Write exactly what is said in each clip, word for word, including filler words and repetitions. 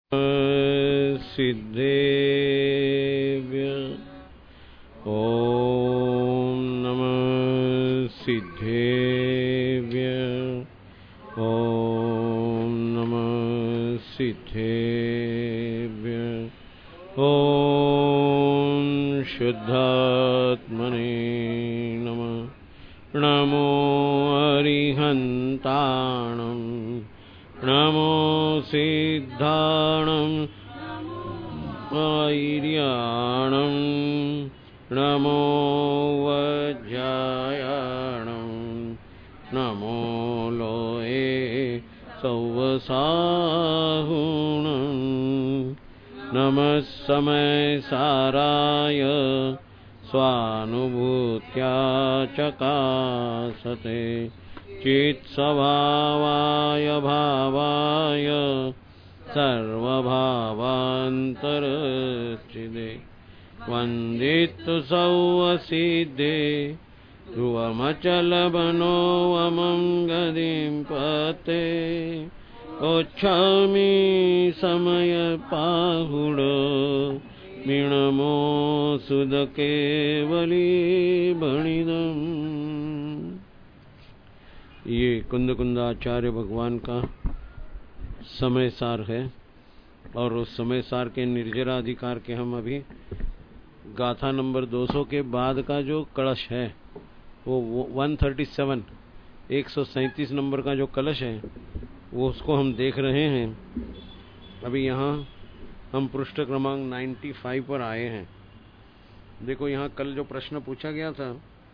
सिद्धेभ्य ओम नमः सिद्धेभ्य ओम नमः सिद्धेभ्य ओम शुद्धात्मने नमः। नमो अरिहन्ताणं नमो सिद्धाणं वैर्याणं नमो वज्रायाणं नमो लोये सौवसाहुणं नमः समयसाराय स्वानुभूत्या चकासते चित्स्वभावाय भावाय सर्वभावान्तरचिदे वन्दितु सौवसिद्धे ध्रुवमचलमनोवमं गतिं पते ओच्छामि समयपाहुड मिणमो सुदकेवली भणिदम्। ये कुंद कुंदाचार्य भगवान का समय सार है और उस समय सार के निर्जराधिकार के हम अभी गाथा नंबर दो सौ के बाद का जो कलश है वो एक सौ सैंतीस एक सौ सैंतीस नंबर का जो कलश है वो उसको हम देख रहे हैं। अभी यहाँ हम पृष्ठ क्रमांक पचानवे पर आए हैं। देखो यहाँ कल जो प्रश्न पूछा गया था,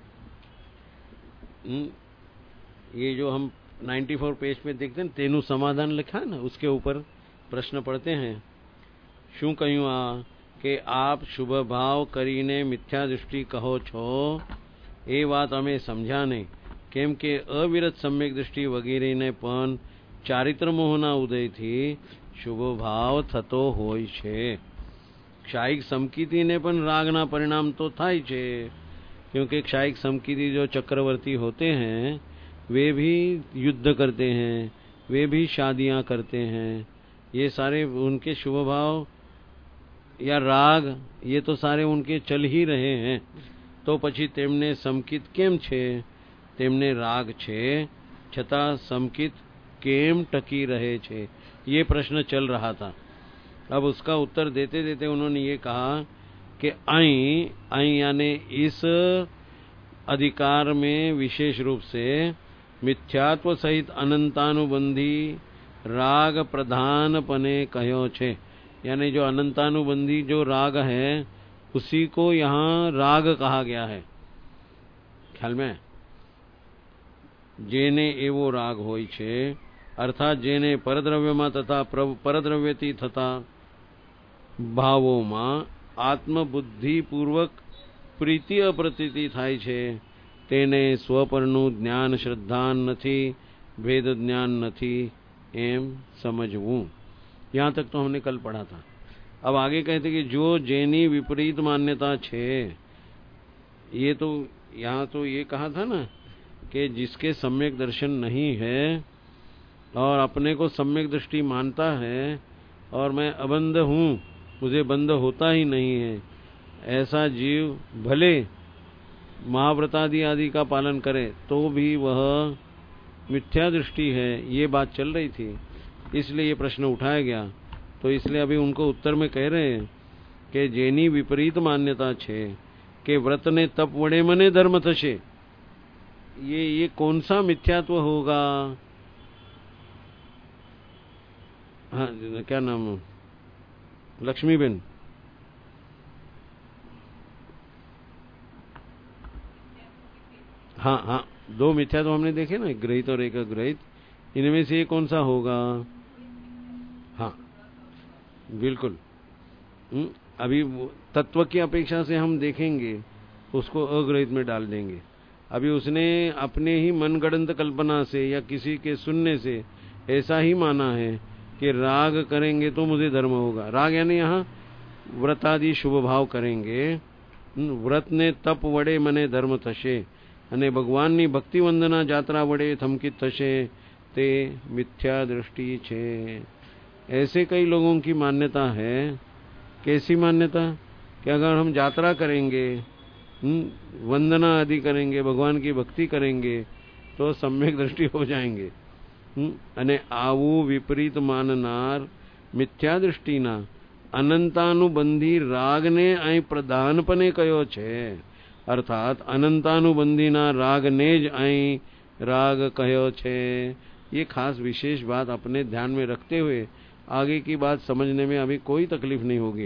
ये जो हम चौरानवे पेज पे देखते हैं तेनु समाधान लिखा है ना, उसके ऊपर प्रश्न पढ़ते हैं। शू कहूँ आ के आप शुभ भाव करीने मिथ्या दृष्टि कहो छो ए बात अमे समझा नहीं केम के अविरत सम्यक दृष्टि वगैरह ने पण चारित्र मोहना उदय थी शुभ भाव थतो होय छे। क्षायिक समकीति ने पण रागना परिणाम तो थाय छे, क्योंकि क्षायिक समकीति जो चक्रवर्ती होते हैं वे भी युद्ध करते हैं, वे भी शादियां करते हैं, ये सारे उनके शुभ भाव या राग ये तो सारे उनके चल ही रहे हैं। तो પછી તેમને સમકિત કેમ છે? તેમને રાગ છે છતાં સમકિત કેમ ટકી રહે છે? ये प्रश्न चल रहा था। अब उसका उत्तर देते देते उन्होंने ये कहा कि आई आई यानी इस अधिकार में विशेष रूप से मिथ्यात्व सहित अनंतानुबंधी राग प्रधान पने कहो छे। यानी जो अनंतानुबंधी जो राग है उसी को यहाँ राग कहा गया है। ख्याल में जेने एवो राग होय छे अर्थात जेने परद्रव्यमां तथा परद्रव्यથી થતા ભાવોમાં આત્મબુદ્ધિપૂર્વક પ્રીતિ અપ્રતીતિ થાય છે તેને સ્વપરનું જ્ઞાન શ્રદ્ધાન નથી, ભેદ જ્ઞાન નથી એમ समझવું। यहाँ तक तो हमने कल पढ़ा था। अब आगे कहते कि जो जेनी विपरीत मान्यता छे, ये तो यहाँ तो ये कहा था ना कि जिसके सम्यक दर्शन नहीं है और अपने को सम्यक दृष्टि मानता है और मैं अबंध हूँ, मुझे बंध होता ही नहीं है, ऐसा जीव भले महाव्रतादि आदि का पालन करे तो भी वह मिथ्या दृष्टि है। ये बात चल रही थी, इसलिए ये प्रश्न उठाया गया। तो इसलिए अभी उनको उत्तर में कह रहे हैं कि जेनी विपरीत मान्यता छे कि व्रत ने तप वडे मने धर्म थशे, ये ये कौन सा मिथ्यात्व होगा? हाँ, क्या नाम? लक्ष्मीबेन, हाँ हाँ, दो मिथ्या तो हमने देखे ना, एक ग्रहित और एक अग्रहित। इनमें से ये कौन सा होगा? हाँ बिल्कुल। अभी तत्व की अपेक्षा से हम देखेंगे, उसको अग्रहित में डाल देंगे। अभी उसने अपने ही मनगढ़ंत कल्पना से या किसी के सुनने से ऐसा ही माना है कि राग करेंगे तो मुझे धर्म होगा। राग यानी यहाँ व्रतादि शुभ भाव करेंगे, व्रत ने तप वडे मने धर्म थशे અને ભગવાનની ભક્તિ વંદના જાત્રા વડે થમકિત થશે તે મિથ્યા દૃષ્ટિ છે ऐसे कई लोगों की मान्यता है। कैसी मान्यता? कि अगर हम यात्रा करेंगे, वंदना आदि करेंगे, भगवान की भक्ति करेंगे तो सम्यक दृष्टि हो जाएंगे। અને આવું વિપરીત માનનાર મિથ્યા દૃષ્ટિના અનંતાનુબંધી રાગને અહીં પ્રધાનપણે કયો છે, અર્થાત અનંતાનુબંધીના રાગને જ અહીં રાગ કયો છે। ये खास विशेष बात अपने ध्यान में रखते हुए आगे की बात समझने में अभी कोई तकलीफ नहीं होगी।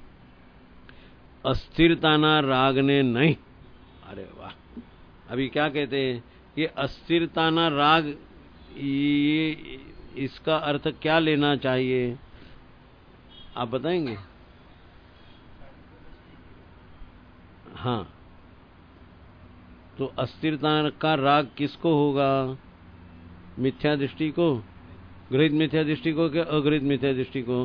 अस्थिरताना राग ने नहीं। अरे वाह! अभी क्या कहते हैं? ये अस्थिरताना राग, ये इसका अर्थ क्या लेना चाहिए, आप बताएंगे? हाँ, तो अस्थिरता का राग किसको होगा? मिथ्या दृष्टि को, गृहीत मिथ्या दृष्टि को, क्या अगृहीत मिथ्या दृष्टि को?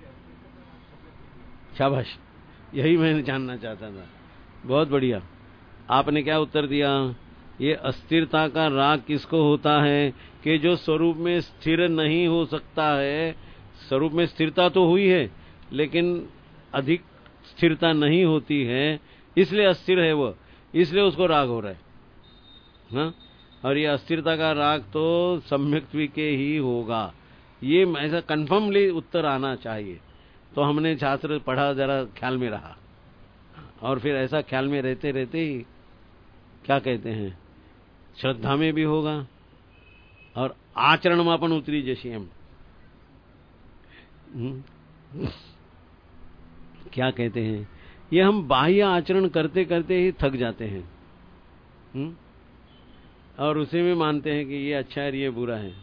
शाबाश, यही मैंने जानना चाहता था। बहुत बढ़िया, आपने क्या उत्तर दिया? ये अस्थिरता का राग किसको होता है? कि जो स्वरूप में स्थिर नहीं हो सकता है। स्वरूप में स्थिरता तो हुई है लेकिन अधिक स्थिरता नहीं होती है, इसलिए अस्थिर है वो, इसलिए उसको राग हो रहा है। हाँ, और ये अस्थिरता का राग तो सम्यक्त्व के ही होगा। ये ऐसा कन्फर्मली उत्तर आना चाहिए। तो हमने शास्त्र पढ़ा, जरा ख्याल में रहा, और फिर ऐसा ख्याल में रहते रहते ही क्या कहते हैं, श्रद्धा में भी होगा और आचरण में पण उतरी जशे एम। क्या कहते हैं, ये हम बाह्य आचरण करते करते ही थक जाते हैं। हुँ? और उसी में मानते हैं कि ये अच्छा है, ये बुरा है।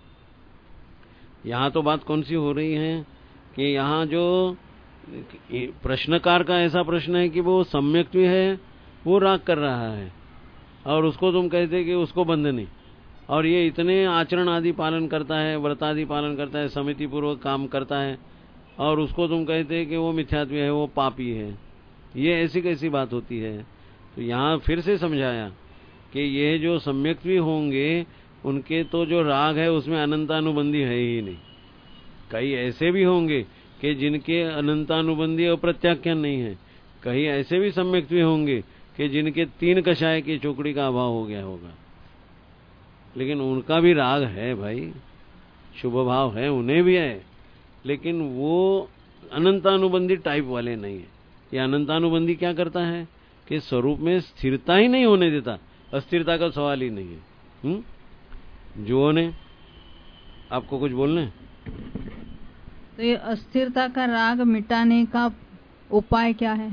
यहाँ तो बात कौन सी हो रही है कि यहाँ जो प्रश्नकार का ऐसा प्रश्न है कि वो सम्यक्त्व है, वो राग कर रहा है, और उसको तुम कहते कि उसको बंध नहीं, और ये इतने आचरण आदि पालन करता है, व्रत आदि पालन करता है, समिति पूर्वक काम करता है, और उसको तुम कहते कि वो मिथ्यात्व है, वो पापी है। ये ऐसी कैसी बात होती है? तो यहाँ फिर से समझाया कि ये जो सम्यक्त्व होंगे उनके तो जो राग है उसमें अनंतानुबंधी है ही नहीं। कई ऐसे भी होंगे कि जिनके अनंतानुबंधी और प्रत्याख्यान नहीं है। कई ऐसे भी सम्यक्त्व होंगे कि जिनके तीन कषाय की चौकड़ी का अभाव हो गया होगा, लेकिन उनका भी राग है भाई, शुभ भाव है, उन्हें भी है, लेकिन वो अनंतानुबंधी टाइप वाले नहीं है। ये अनंतानुबंधी क्या करता है कि स्वरूप में स्थिरता ही नहीं होने देता, अस्थिरता का सवाल ही नहीं है। हुँ? जो ने आपको कुछ बोलना है? तो ये अस्थिरता का राग मिटाने का उपाय क्या है?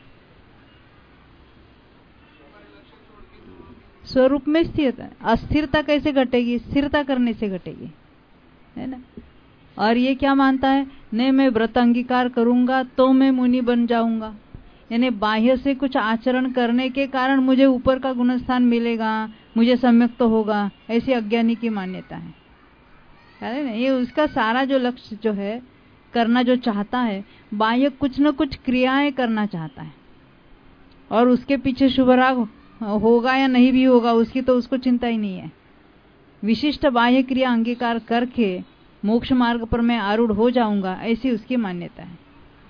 स्वरूप में स्थिरता, अस्थिरता कैसे घटेगी? स्थिरता करने से घटेगी, है ना। और ये क्या मानता है, नहीं मैं व्रत अंगीकार करूंगा तो मैं मुनि बन जाऊंगा, यानी बाह्य से कुछ आचरण करने के कारण मुझे ऊपर का गुणस्थान मिलेगा, मुझे सम्यक तो होगा, ऐसी अज्ञानी की मान्यता है, है ना। ये उसका सारा जो लक्ष्य जो है, करना जो चाहता है, बाह्य कुछ न कुछ क्रियाएं करना चाहता है, और उसके पीछे शुभ राग होगा या नहीं भी होगा उसकी तो उसको चिंता ही नहीं है। विशिष्ट बाह्य क्रिया अंगीकार करके मोक्ष मार्ग पर मैं आरूढ़ हो जाऊंगा, ऐसी उसकी मान्यता है।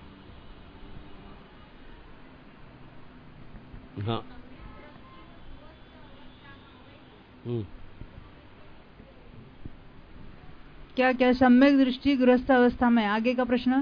हाँ, क्या क्या सम्यक दृष्टि गृहस्थ अवस्था में? आगे का प्रश्न।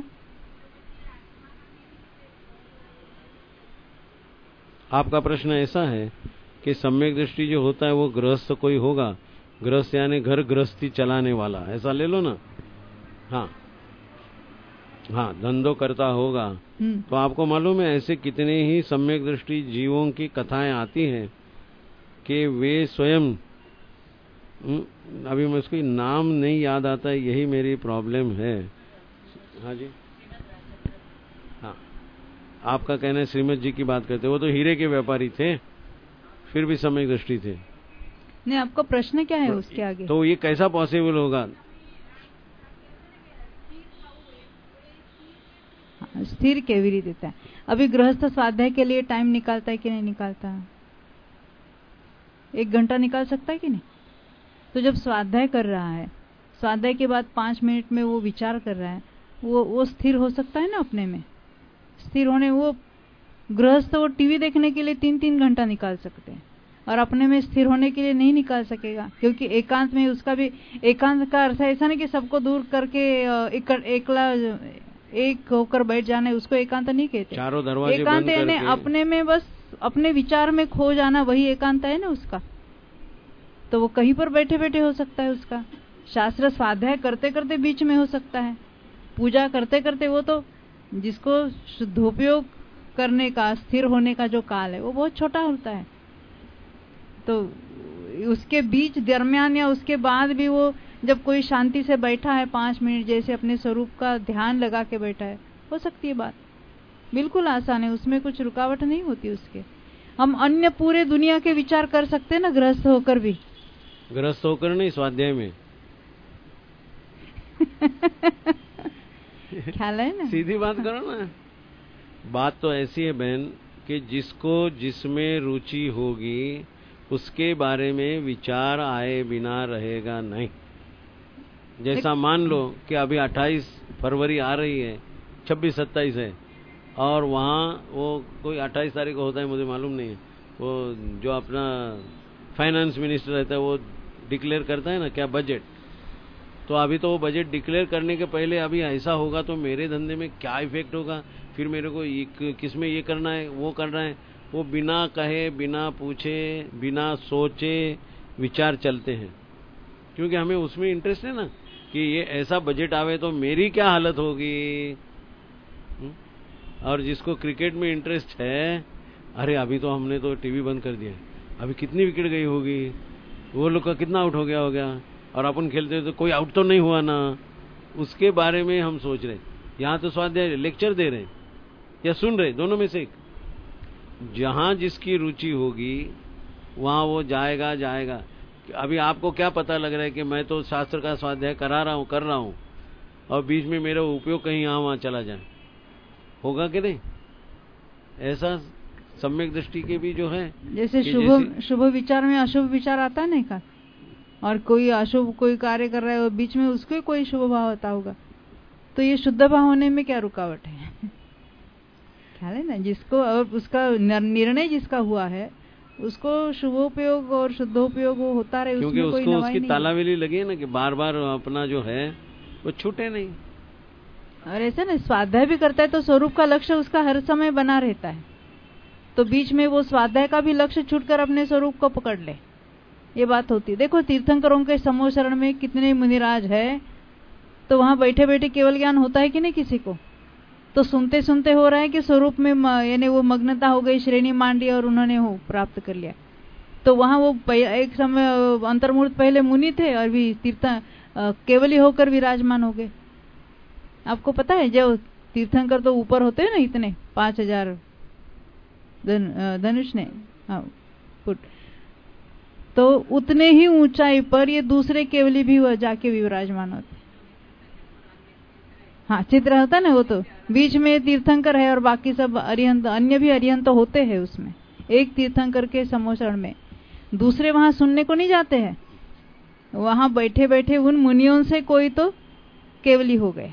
आपका प्रश्न ऐसा है कि सम्यक दृष्टि जो होता है वो गृहस्थ कोई होगा, गृहस्थ यानी घर गृहस्थी चलाने वाला, ऐसा ले लो ना। हाँ हाँ, धंधो करता होगा। तो आपको मालूम है ऐसे कितने ही सम्यक दृष्टि जीवों की कथाएं आती हैं कि वे स्वयं, अभी मैं उसकी नाम नहीं याद आता है, यही मेरी प्रॉब्लम है। हाँ जी, हाँ, आपका कहना है श्रीमद जी की बात करते, वो तो हीरे के व्यापारी थे, फिर भी सम्यक दृष्टि थे। नहीं, आपका प्रश्न क्या है उसके आगे? तो ये कैसा पॉसिबल होगा? स्थिर केवी रीते देता है। अभी गृहस्थ स्वाध्याय के लिए टाइम निकालता है कि नहीं निकालता? एक घंटा निकाल सकता है कि नहीं? तो जब स्वाध्याय कर रहा है, स्वाध्याय के बाद पांच मिनट में वो विचार कर रहा है, वो वो स्थिर हो सकता है ना अपने में? स्थिर होने, वो गृहस्थ वो टीवी देखने के लिए तीन तीन घंटा निकाल सकते हैं और अपने में स्थिर होने के लिए नहीं निकाल सकेगा, क्योंकि एकांत में उसका भी, एकांत का अर्थ ऐसा नहीं कि सबको दूर करके एक, एकला एक होकर बैठ जाना, उसको एकांत नहीं कहते। चारों दरवाजे एकांत बंद यानी करके अपने में बस अपने विचार में खो जाना, वही एकांत है ना उसका। तो वो कहीं पर बैठे बैठे हो सकता है उसका, शास्त्र स्वाध्याय करते करते बीच में हो सकता है, पूजा करते करते, वो तो जिसको शुद्धोपयोग करने का, स्थिर होने का जो काल है वो बहुत छोटा होता है। तो उसके बीच, दरमियान या उसके बाद भी वो जब कोई शांति से बैठा है पांच मिनट जैसे अपने स्वरूप का ध्यान लगा के बैठा है, हो सकती है बात, बिल्कुल आसान है, उसमें कुछ रुकावट नहीं होती उसके। हम अन्य पूरे दुनिया के विचार कर सकते हैं ना गृहस्थ होकर भी। गृहस्थ होकर नहीं, स्वाध्याय में ख्याल है ना? सीधी बात करो ना। बात तो ऐसी है बहन कि जिसको जिसमें रुचि होगी उसके बारे में विचार आए बिना रहेगा नहीं। जैसा मान लो कि अभी अट्ठाईस फरवरी आ रही है, छब्बीस सत्ताईस है, और वहाँ वो कोई अट्ठाईस तारीख को होता है, मुझे मालूम नहीं है, वो जो अपना फाइनेंस मिनिस्टर रहता है वो डिक्लेयर करता है ना क्या, बजट। तो अभी तो वो बजट डिक्लेयर करने के पहले अभी ऐसा होगा तो मेरे धंधे में क्या इफेक्ट होगा, फिर मेरे को किस में ये करना है वो करना है, वो बिना कहे, बिना पूछे, बिना सोचे विचार चलते हैं, क्योंकि हमें उसमें इंटरेस्ट है ना कि ये ऐसा बजट आवे तो मेरी क्या हालत होगी। और जिसको क्रिकेट में इंटरेस्ट है, अरे अभी तो हमने तो टीवी बंद कर दिया, अभी कितनी विकेट गई होगी, वो लोग का कितना आउट हो गया हो गया, और अपन खेलते तो कोई आउट तो नहीं हुआ ना, उसके बारे में हम सोच रहे। यहाँ तो स्वाध्याय लेक्चर दे रहे या सुन रहे, दोनों में से एक। जहां जिसकी रुचि होगी वहां वो जाएगा जाएगा। अभी आपको क्या पता लग रहा है कि मैं तो शास्त्र का स्वाध्याय करा रहा हूँ कर रहा हूँ और बीच में मेरा उपयोग कहीं यहाँ वहां चला जाए, होगा कि नहीं? ऐसा सम्यक दृष्टि के भी जो है, जैसे शुभ शुभ विचार में अशुभ विचार आता है नहीं का, और कोई अशुभ कोई कार्य कर रहा है और बीच में उसको कोई शुभ भाव होता होगा, तो ये शुद्ध भाव होने में क्या रुकावट है? ख्याल है ना? जिसको और उसका निर्णय जिसका हुआ है उसको शुभोपयोग और शुद्धोपयोग वो होता रहे, क्योंकि उसमें उसको कोई उसकी नहीं तालावेली लगी है ना कि बार बार अपना जो है वो छूटे नहीं। और ऐसा ना स्वाध्याय भी करता है तो स्वरूप का लक्ष्य उसका हर समय बना रहता है, तो बीच में वो स्वाध्याय का भी लक्ष्य छूटकर अपने स्वरूप को पकड़ ले, ये बात होती है। देखो तीर्थंकरों के समूह शरण में कितने मुनिराज है, तो वहां बैठे बैठे केवल ज्ञान होता है कि नहीं किसी को? तो सुनते सुनते हो रहा है कि स्वरूप में यानी वो मग्नता हो गई, श्रेणी मांडी और उन्होंने वो प्राप्त कर लिया। तो वहां वो एक समय अंतर्मुहूर्त पहले मुनि थे और भी तीर्थ केवली होकर विराजमान हो गए। आपको पता है जो तीर्थंकर तो ऊपर होते हैं ना, इतने पांच हजार धन, धनुष ने हाँ फुट, तो उतने ही ऊंचाई पर ये दूसरे केवली भी जाके विराजमान होते। हाँ चित्र होता ना, वो तो बीच में तीर्थंकर है और बाकी सब अरिहंत, अन्य भी अरिहंत तो होते हैं उसमें, एक तीर्थंकर के समोषण में। दूसरे वहां सुनने को नहीं जाते हैं, वहां बैठे बैठे उन मुनियों से कोई तो केवली हो गए,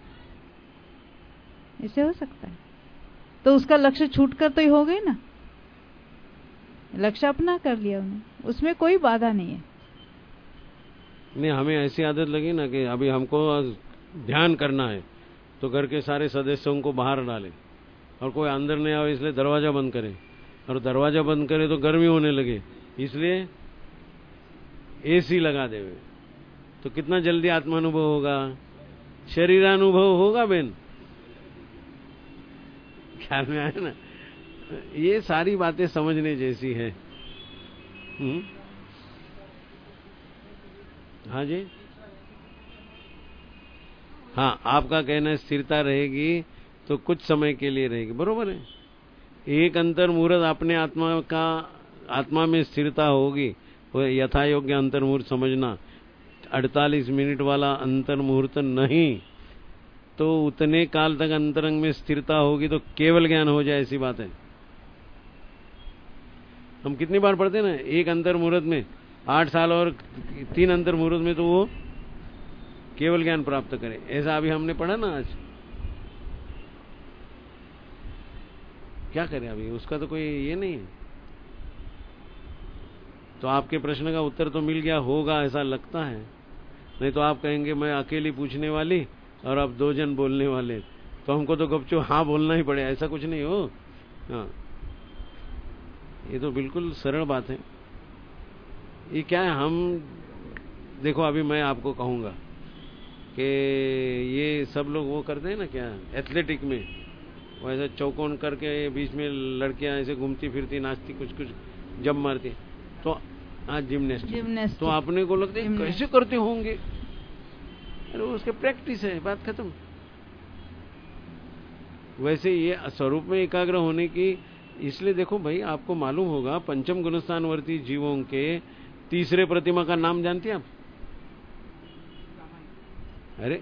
ऐसे हो सकता है। तो उसका लक्ष्य छूटकर तो ही हो गए ना, लक्ष्य अपना कर लिया उन्होंने, उसमें कोई बाधा नहीं है। नहीं, हमें ऐसी आदत लगी ना कि अभी हमको ध्यान करना है तो घर के सारे सदस्यों को बाहर डालें और कोई अंदर नहीं आए इसलिए दरवाजा बंद करें, और दरवाजा बंद करें तो गर्मी होने लगे इसलिए एसी लगा देवे, तो कितना जल्दी आत्मानुभव होगा, शरीरानुभव होगा बेन। ख्याल में आया ना? ये सारी बातें समझने जैसी है। हुँ? हाँ जी, हाँ आपका कहना स्थिरता रहेगी तो कुछ समय के लिए रहेगी, बरोबर है। एक अंतर मुहूर्त अपने आत्मा का, आत्मा में स्थिरता होगी, वो यथा योग्य अंतर मुहूर्त समझना, अड़तालीस मिनट वाला अंतर मुहूर्त नहीं, तो उतने काल तक अंतरंग में स्थिरता होगी तो केवल ज्ञान हो जाए, ऐसी बात है। हम कितनी बार पढ़ते हैं ना, एक अंतर मुहूर्त में आठ साल और तीन अंतर मुहूर्त में तो वो केवल ज्ञान प्राप्त करें, ऐसा अभी हमने पढ़ा ना आज। क्या करें अभी, उसका तो कोई ये नहीं है। तो आपके प्रश्न का उत्तर तो मिल गया होगा ऐसा लगता है, नहीं तो आप कहेंगे मैं अकेली पूछने वाली और अब दो जन बोलने वाले, तो हमको तो गपचो हाँ बोलना ही पड़े, ऐसा कुछ नहीं हो। हाँ, ये तो बिल्कुल सरल बात है। ये क्या है, हम देखो अभी मैं आपको कहूंगा कि ये सब लोग वो करते हैं ना, क्या एथलेटिक में वैसे चौकोन करके बीच में लड़कियां ऐसे घूमती फिरती नाचती कुछ कुछ जब मारती, तो हाँ जिम्नेस्ट जिम्नेस्ट तो आपने को लगता है कैसे करते होंगे, अरे उसके प्रैक्टिस है, बात खत्म। वैसे ये स्वरूप में एकाग्र होने की, इसलिए देखो भाई आपको मालूम होगा पंचम गुणस्थानवर्ती जीवों के तीसरे प्रतिमा का नाम जानते हैं आप? अरे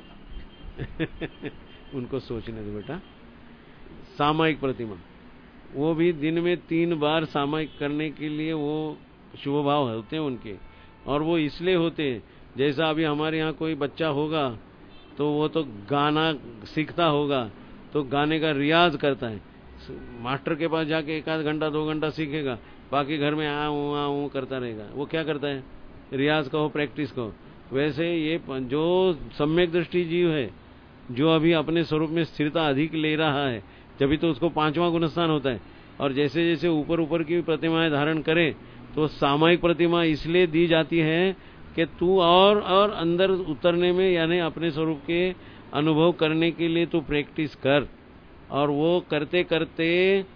उनको सोचने दो बेटा। सामायिक प्रतिमा, वो भी दिन में तीन बार सामायिक करने के लिए वो शुभ भाव होते हैं उनके, और वो इसलिए होते हैं जैसा अभी हमारे यहाँ कोई बच्चा होगा तो वो तो गाना सीखता होगा तो गाने का रियाज करता है, मास्टर के पास जाके एक आध घंटा दो घंटा सीखेगा, बाकी घर में आ ऊँ आ ऊँ करता रहेगा। वो क्या करता है, रियाज कहो प्रैक्टिस कहो। वैसे ये जो सम्यक दृष्टि जीव है, जो अभी अपने स्वरूप में स्थिरता अधिक ले रहा है, जब तो उसको पांचवा गुणस्थान होता है। और जैसे जैसे ऊपर ऊपर की प्रतिमाएं धारण करे तो सामायिक प्रतिमा इसलिए दी जाती है कि तू और और अंदर उतरने में, यानी अपने स्वरूप के अनुभव करने के लिए तू प्रैक्टिस कर, और वो करते करते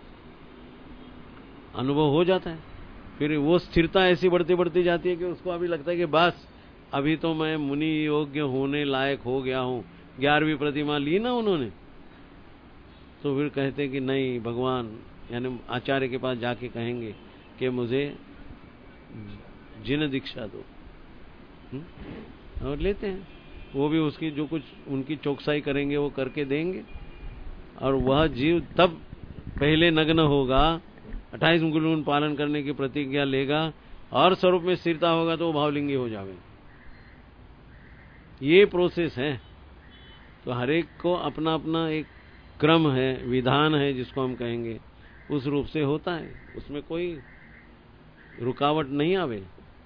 अनुभव हो जाता है। फिर वो स्थिरता ऐसी बढ़ती बढ़ती जाती है कि उसको अभी लगता है कि बस अभी तो मैं मुनि योग्य होने लायक हो गया हूं। ग्यारहवीं प्रतिमा ली ना उन्होंने, तो फिर कहते हैं कि नहीं, भगवान यानी आचार्य के पास जाके कहेंगे कि मुझे जिन दीक्षा दो, और लेते हैं। वो भी उसकी जो कुछ उनकी चौकसाई करेंगे वो करके देंगे, और वह जीव तब पहले नग्न होगा, अट्ठाईस गुण पालन करने की प्रतिज्ञा लेगा, और स्वरूप में स्थिरता होगा तो वो भावलिंगी हो जावे। ये प्रोसेस है। तो हर एक को अपना अपना एक क्रम है, विधान है जिसको हम कहेंगे, उस रूप से होता है, उसमें कोई रुकावट नहीं आवे।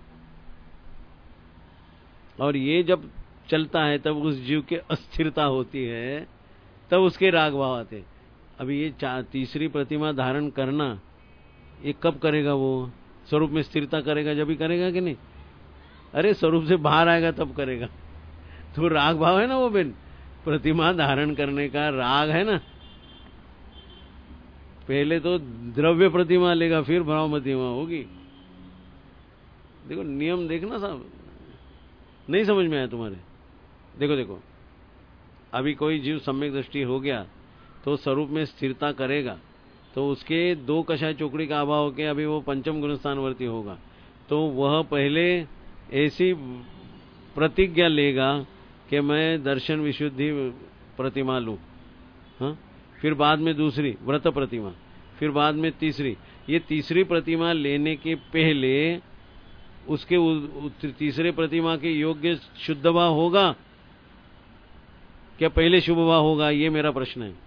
और ये जब चलता है तब उस जीव के अस्थिरता होती है, तब उसके राग भाव आते। अभी ये तीसरी प्रतिमा धारण करना, ये कब करेगा? वो स्वरूप में स्थिरता करेगा जब ही करेगा कि नहीं? अरे स्वरूप से बाहर आएगा तब करेगा। तो राग भाव है ना वो बेन, प्रतिमा धारण करने का राग है ना। पहले तो द्रव्य प्रतिमा लेगा, फिर भाव प्रतिमा होगी। देखो नियम देखना साहब, नहीं समझ में आया तुम्हारे? देखो देखो, अभी कोई जीव सम्यक दृष्टि हो गया तो स्वरूप में स्थिरता करेगा, तो उसके दो कषाय चोकड़ी का अभाव के अभी वो पंचम गुणस्थानवर्ती होगा, तो वह पहले ऐसी प्रतिज्ञा लेगा कि मैं दर्शन विशुद्धि प्रतिमा लूं, हाँ? फिर बाद में दूसरी व्रत प्रतिमा, फिर बाद में तीसरी। ये तीसरी प्रतिमा लेने के पहले उसके उ, तीसरे प्रतिमा के योग्य शुद्ध भाव होगा क्या पहले शुभ भाव होगा? ये मेरा प्रश्न है।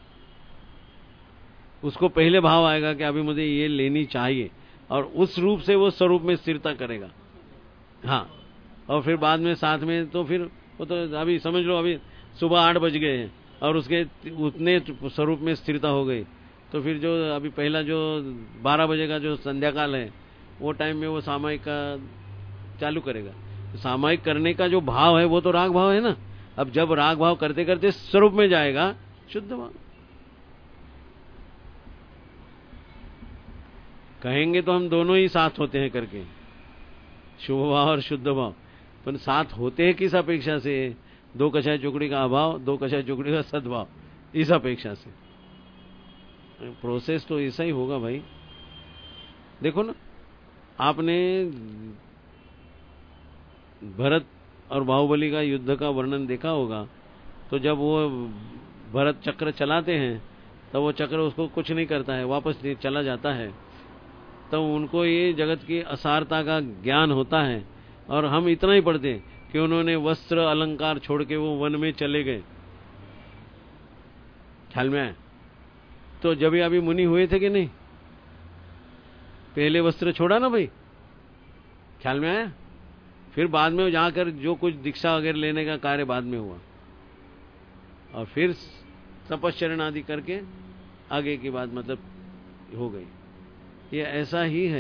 उसको पहले भाव आएगा कि अभी मुझे ये लेनी चाहिए, और उस रूप से वो स्वरूप में स्थिरता करेगा। हाँ, और फिर बाद में साथ में तो फिर वो तो अभी समझ लो, अभी सुबह आठ बज गए हैं और उसके उतने स्वरूप में स्थिरता हो गई, तो फिर जो अभी पहला जो बारह बजे का जो संध्या काल है, वो टाइम में वो सामायिक का चालू करेगा। तो सामायिक करने का जो भाव है वो तो राग भाव है ना। अब जब राग भाव करते करते स्वरूप में जाएगा शुद्ध भाव। कहेंगे तो हम दोनों ही साथ होते हैं करके, शुभ भाव और शुद्ध भाव, पर साथ होते हैं किस अपेक्षा से? दो कषाय चुकड़ी का अभाव, दो कषाय चुकड़ी का सद्भाव, इस अपेक्षा से। प्रोसेस तो ऐसा ही होगा भाई। देखो ना, आपने भरत और बाहुबली का युद्ध का वर्णन देखा होगा, तो जब वो भरत चक्र चलाते हैं तब वो चक्र उसको कुछ नहीं करता है, वापस चला जाता है, तब तो उनको ये जगत की असारता का ज्ञान होता है। और हम इतना ही पढ़ते हैं कि उन्होंने वस्त्र अलंकार छोड़ के वो वन में चले गए? ख्याल में आए? तो जब भी अभी मुनि हुए थे कि नहीं? पहले वस्त्र छोड़ा ना भाई, ख्याल में आया? फिर बाद में जाकर जो कुछ दीक्षा वगैरह लेने का कार्य बाद में हुआ, और फिर तपश्चरण आदि करके आगे की बात मतलब हो गई। ये ऐसा ही है,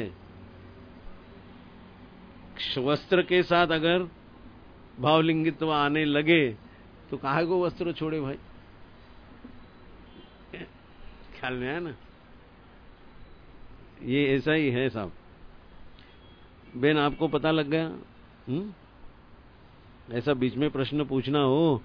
वस्त्र के साथ अगर भावलिंगित्व आने लगे तो काहे को वस्त्र छोड़े भाई? ख्याल में आया ना? ये ऐसा ही है साहब। बेन आपको पता लग गया? हुँ? ऐसा बीच में प्रश्न पूछना हो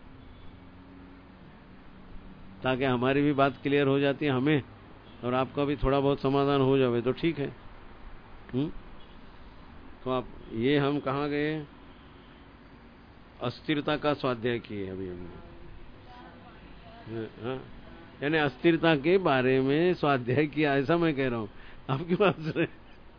ताकि हमारी भी बात क्लियर हो जाती है हमें, और आपका भी थोड़ा बहुत समाधान हो जावे तो ठीक है। हुँ? तो आप ये हम कहाँ गए? अस्थिरता का स्वाध्याय किए अभी हमने। हाँ, यानी अस्थिरता के बारे में स्वाध्याय किया, ऐसा मैं कह रहा हूं। आप क्यों हंस रहे?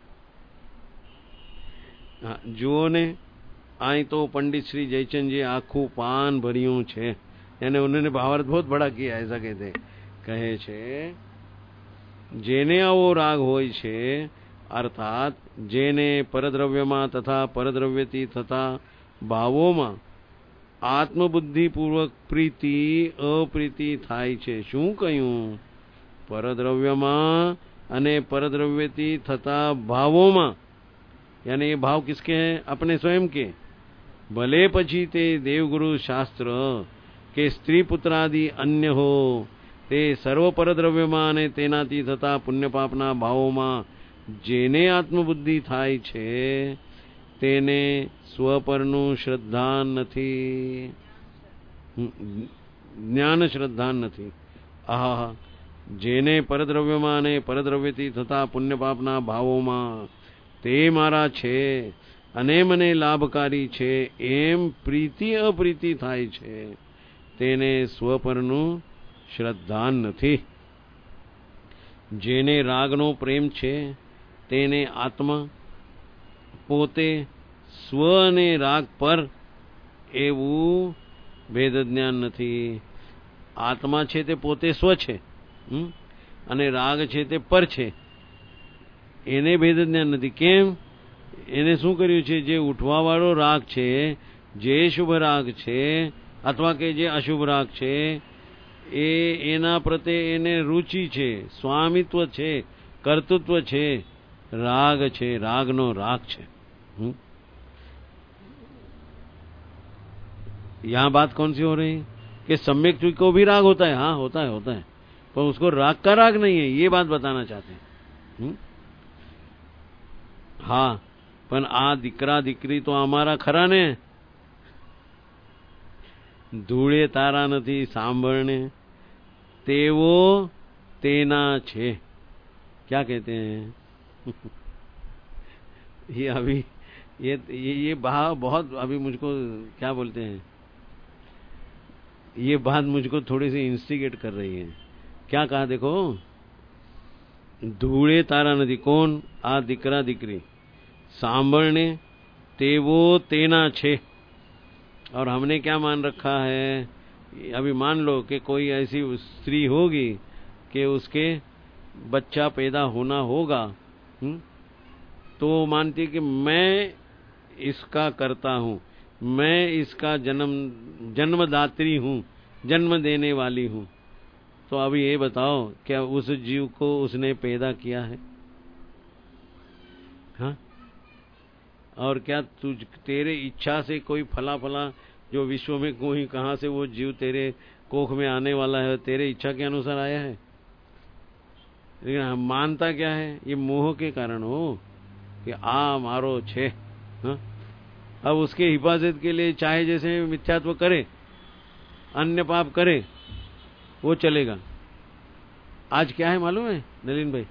हाँ, जुओ ने आई तो पंडित श्री जयचंद जी आखू पान भरियों छे, यानी उन्होंने भावार्थ बहुत बड़ा किया, ऐसा कहते कहे छे जेने आवो राग होय छे, अर्थात जेने परद्रव्यमा तथा परद्रव्यती तथा भावोમાં આત્મબુદ્ધિ પૂર્વક પ્રીતિ અપ્રીતિ થાય છે। શું કહ્યું? પરદ્રવ્યમાં અને પરદ્રવ્યથી થતા ભાવોમાં, यानी ये भाव किसके हैं? अपने स्वयं के। भले પછી તે દેવગુરુ શાસ્ત્ર કે સ્ત્રી પુત્રાદि अन्य हो, તે સર્વ પરદ્રવ્યમાં અને તેનાથી થતા પુણ્યપાપના ભાવોમાં જેને આત્મબુદ્ધિ થાય છે તેને સ્વપરનું શ્રદ્ધાન નથી, જ્ઞાન શ્રદ્ધાન નથી। આહા, જેને પરદ્રવ્યમાં અને પરદ્રવ્યથી થતા પુણ્યપાપના ભાવોમાં તે મારા છે અને મને લાભકારી છે એમ પ્રીતિ અપ્રીતિ થાય છે તેને સ્વપરનું શ્રદ્ધાન નથી। જેને રાગનો પ્રેમ છે તેને આત્મા પોતે સ્વ અને રાગ પર એવું ભેદ જ્ઞાન નથી। આત્મા છે તે પોતે સ્વ છે અને રાગ છે તે પર છે, એને ભેદ જ્ઞાન નથી। કેમ? એને શું કર્યું છે? જે ઉઠવા વાળો રાગ છે, જે શુભ રાગ છે અથવા કે જે અશુભ રાગ છે, એ એના પ્રત્યે એને રુચિ છે, સ્વામિત્વ છે, કર્તૃત્વ છે, રાગ છે, રાગનો રાગ છે। यहाँ बात कौन सी हो रही कि सम्यक चुकी को भी राग होता है? हाँ, होता है, होता है, पर उसको राग का राग नहीं है, ये बात बताना चाहते हैं। हाँ, पण आ दीकरा दीकरी तो हमारा खरा ने धूळे तारा नथी सांभळने तेवो तेना छे। क्या कहते हैं? ये अभी ये ये, ये भाव बहुत अभी मुझको क्या बोलते हैं, ये बात मुझको थोड़ी सी इंस्टिगेट कर रही है। क्या कहा देखो? धूळे तारा नदी, कौन? आ दीकरा दीकरी सांभळने तेवो तेना छे। और हमने क्या मान रखा है? अभी मान लो कि कोई ऐसी स्त्री होगी कि उसके बच्चा पैदा होना होगा, हुँ? तो मानती कि मैं इसका करता हूँ, मैं इसका जन्म जन्मदात्री हूँ, जन्म देने वाली हूँ। तो अभी ये बताओ, क्या उस जीव को उसने पैदा किया है? हाँ? और क्या तुझ तेरे इच्छा से कोई फला फला जो विश्व में कोई कहाँ से वो जीव तेरे कोख में आने वाला है, तेरे इच्छा के अनुसार आया है? लेकिन हम मानता क्या है? ये मोह के कारण हो कि आ मारो छे। हाँ? अब उसके हिफाजत के लिए चाहे जैसे मिथ्यात्व करे, अन्य पाप करे, वो चलेगा। आज क्या है मालूम है नलिन भाई?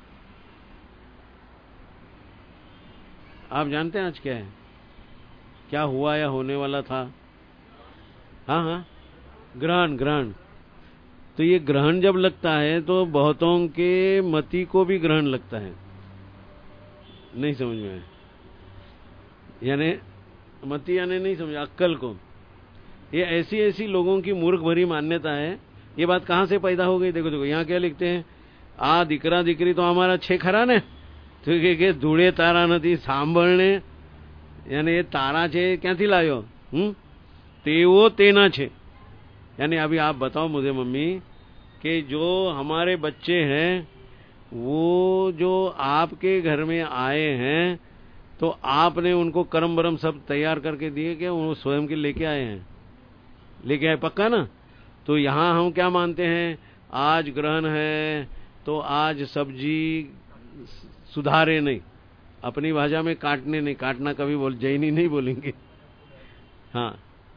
आप जानते हैं आज क्या है? क्या हुआ या होने वाला था? हाँ हाँ, ग्रहण। ग्रहण तो ये ग्रहण जब लगता है तो बहुतों के मति को भी ग्रहण लगता है। नहीं समझ में आया? यानी मति यानी नहीं समझा, अक्कल को। ये ऐसी ऐसी लोगों की मूर्ख भरी मान्यता है। ये बात कहाँ से पैदा हो गई? देखो देखो यहाँ क्या लिखते हैं, आ दीकरा दीकरी तो हमारा छे खरा ने, तो के धूड़े तारा नथी सांभळने, यानी ये तारा छे क्यांथी लायो? हम्म तेवो तेना छे। यानी अभी आप बताओ मुझे मम्मी कि जो हमारे बच्चे हैं वो जो आपके घर में आए हैं तो आपने उनको कर्म बरम सब तैयार करके दिए क्या? वो स्वयं के लेके आए हैं? लेके आए पक्का ना? तो यहाँ हम क्या मानते हैं, आज ग्रहण है तो आज सब्जी सुधारे नहीं, अपनी भाषा में काटने नहीं, काटना कभी बोल जैनी नहीं बोलेंगे। हाँ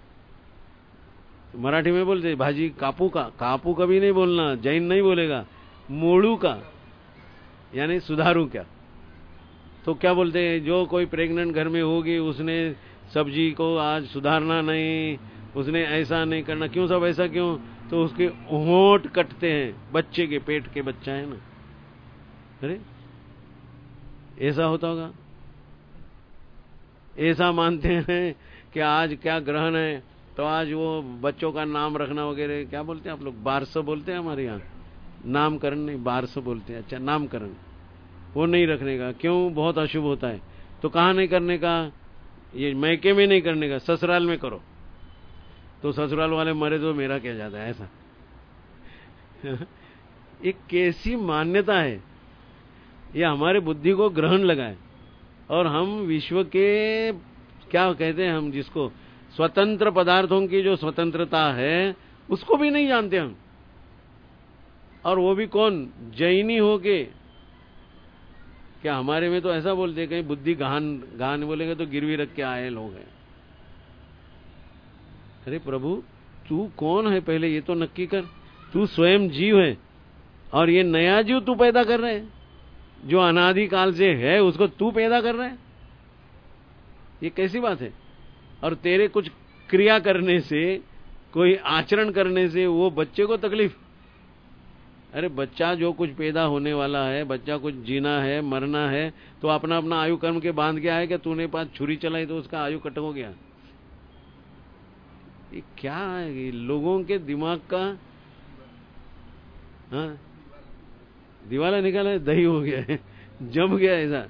मराठी में बोलते भाजी कापू का, कापू कभी नहीं बोलना, जैन नहीं बोलेगा, मोड़ू का यानी सुधारू क्या। तो क्या बोलते हैं, जो कोई प्रेग्नेंट घर में होगी उसने सब्जी को आज सुधारना नहीं, उसने ऐसा नहीं करना। क्यों सब ऐसा क्यों? तो उसके होंठ कटते हैं, बच्चे के पेट के बच्चा है ना। अरे ऐसा होता होगा? ऐसा मानते हैं कि आज क्या ग्रहण है तो आज वो बच्चों का नाम रखना वगैरह, क्या बोलते हैं आप लोग, बारस बोलते हैं हमारे यहाँ, नामकरण नहीं बारस बोलते हैं। अच्छा नामकरण वो नहीं रखने का, क्यों? बहुत अशुभ होता है। तो कहाँ नहीं करने का? ये मैके में नहीं करने का, ससुराल में करो। तो ससुराल वाले मरे तो मेरा क्या जाता है, ऐसा। एक कैसी मान्यता है, ये हमारे बुद्धि को ग्रहण लगा है। और हम विश्व के क्या कहते हैं, हम जिसको स्वतंत्र पदार्थों की जो स्वतंत्रता है उसको भी नहीं जानते हम। और वो भी कौन? जैनी होके। क्या हमारे में तो ऐसा बोलते हैं, कहीं बुद्धि गहन गहन बोलेंगे तो गिरवी रख के आए लोग हैं। अरे प्रभु तू कौन है पहले ये तो नक्की कर। तू स्वयं जीव है और ये नया जीव तू पैदा कर रहे है, जो अनादि काल से है उसको तू पैदा कर रहा है। ये कैसी बात है? और तेरे कुछ क्रिया करने से, कोई आचरण करने से वो बच्चे को तकलीफ। अरे बच्चा जो कुछ पैदा होने वाला है, बच्चा कुछ जीना है, मरना है, तो अपना अपना आयु कर्म के बांध के आए। क्या तूने पास छुरी चलाई तो उसका आयु कट हो गया? ये क्या है ये लोगों के दिमाग का? हाँ दिवाला निकाला है, दही हो गया है, जम गया ऐसा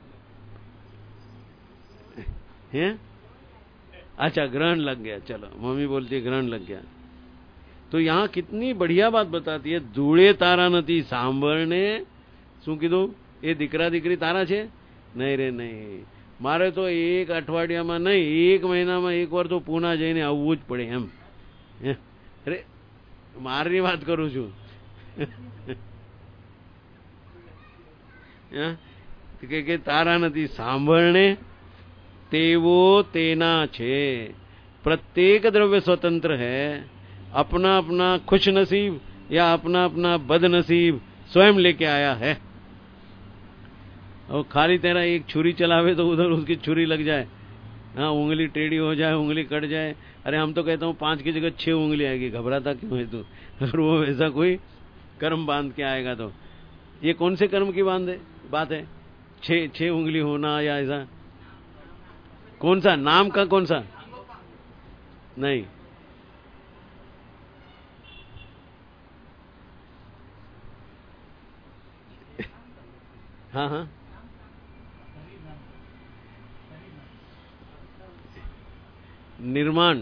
है। अच्छा ग्रहण लग गया, चलो मम्मी बोलती है ग्रहण लग गया। तो यहाँ कितनी बढ़िया बात बताती है, धूड़े तारा नथी सांभळने। शू कीधुं? ए दीकरा दीकरी तारा छे? नहीं रे नहीं, मारे तो एक अठवाडियामां नहीं, एक महीनामां एक વાર तो पूना जईने आवવું જ પડે એમ। अरे मारनी बात करूं छू। કે કે તારા નથી સાંભળને તેવો તેના છે। प्रत्येक द्रव्य स्वतंत्र है, अपना अपना खुश नसीब या अपना अपना बदनसीब स्वयं लेके आया है। और खाली तेरा एक छुरी चलावे तो उधर उसकी छुरी लग जाए, हाँ उंगली टेढ़ी हो जाए, उंगली कट जाए। अरे हम तो कहता हूँ पांच की जगह छह उंगली आएगी, घबराता क्यों है तू? अगर वो ऐसा कोई कर्म बांध के आएगा तो ये कौन से कर्म की बांध है बात है? छह छह उंगली होना या ऐसा कौन सा नाम का? कौन सा? नहीं हाँ हाँ निर्माण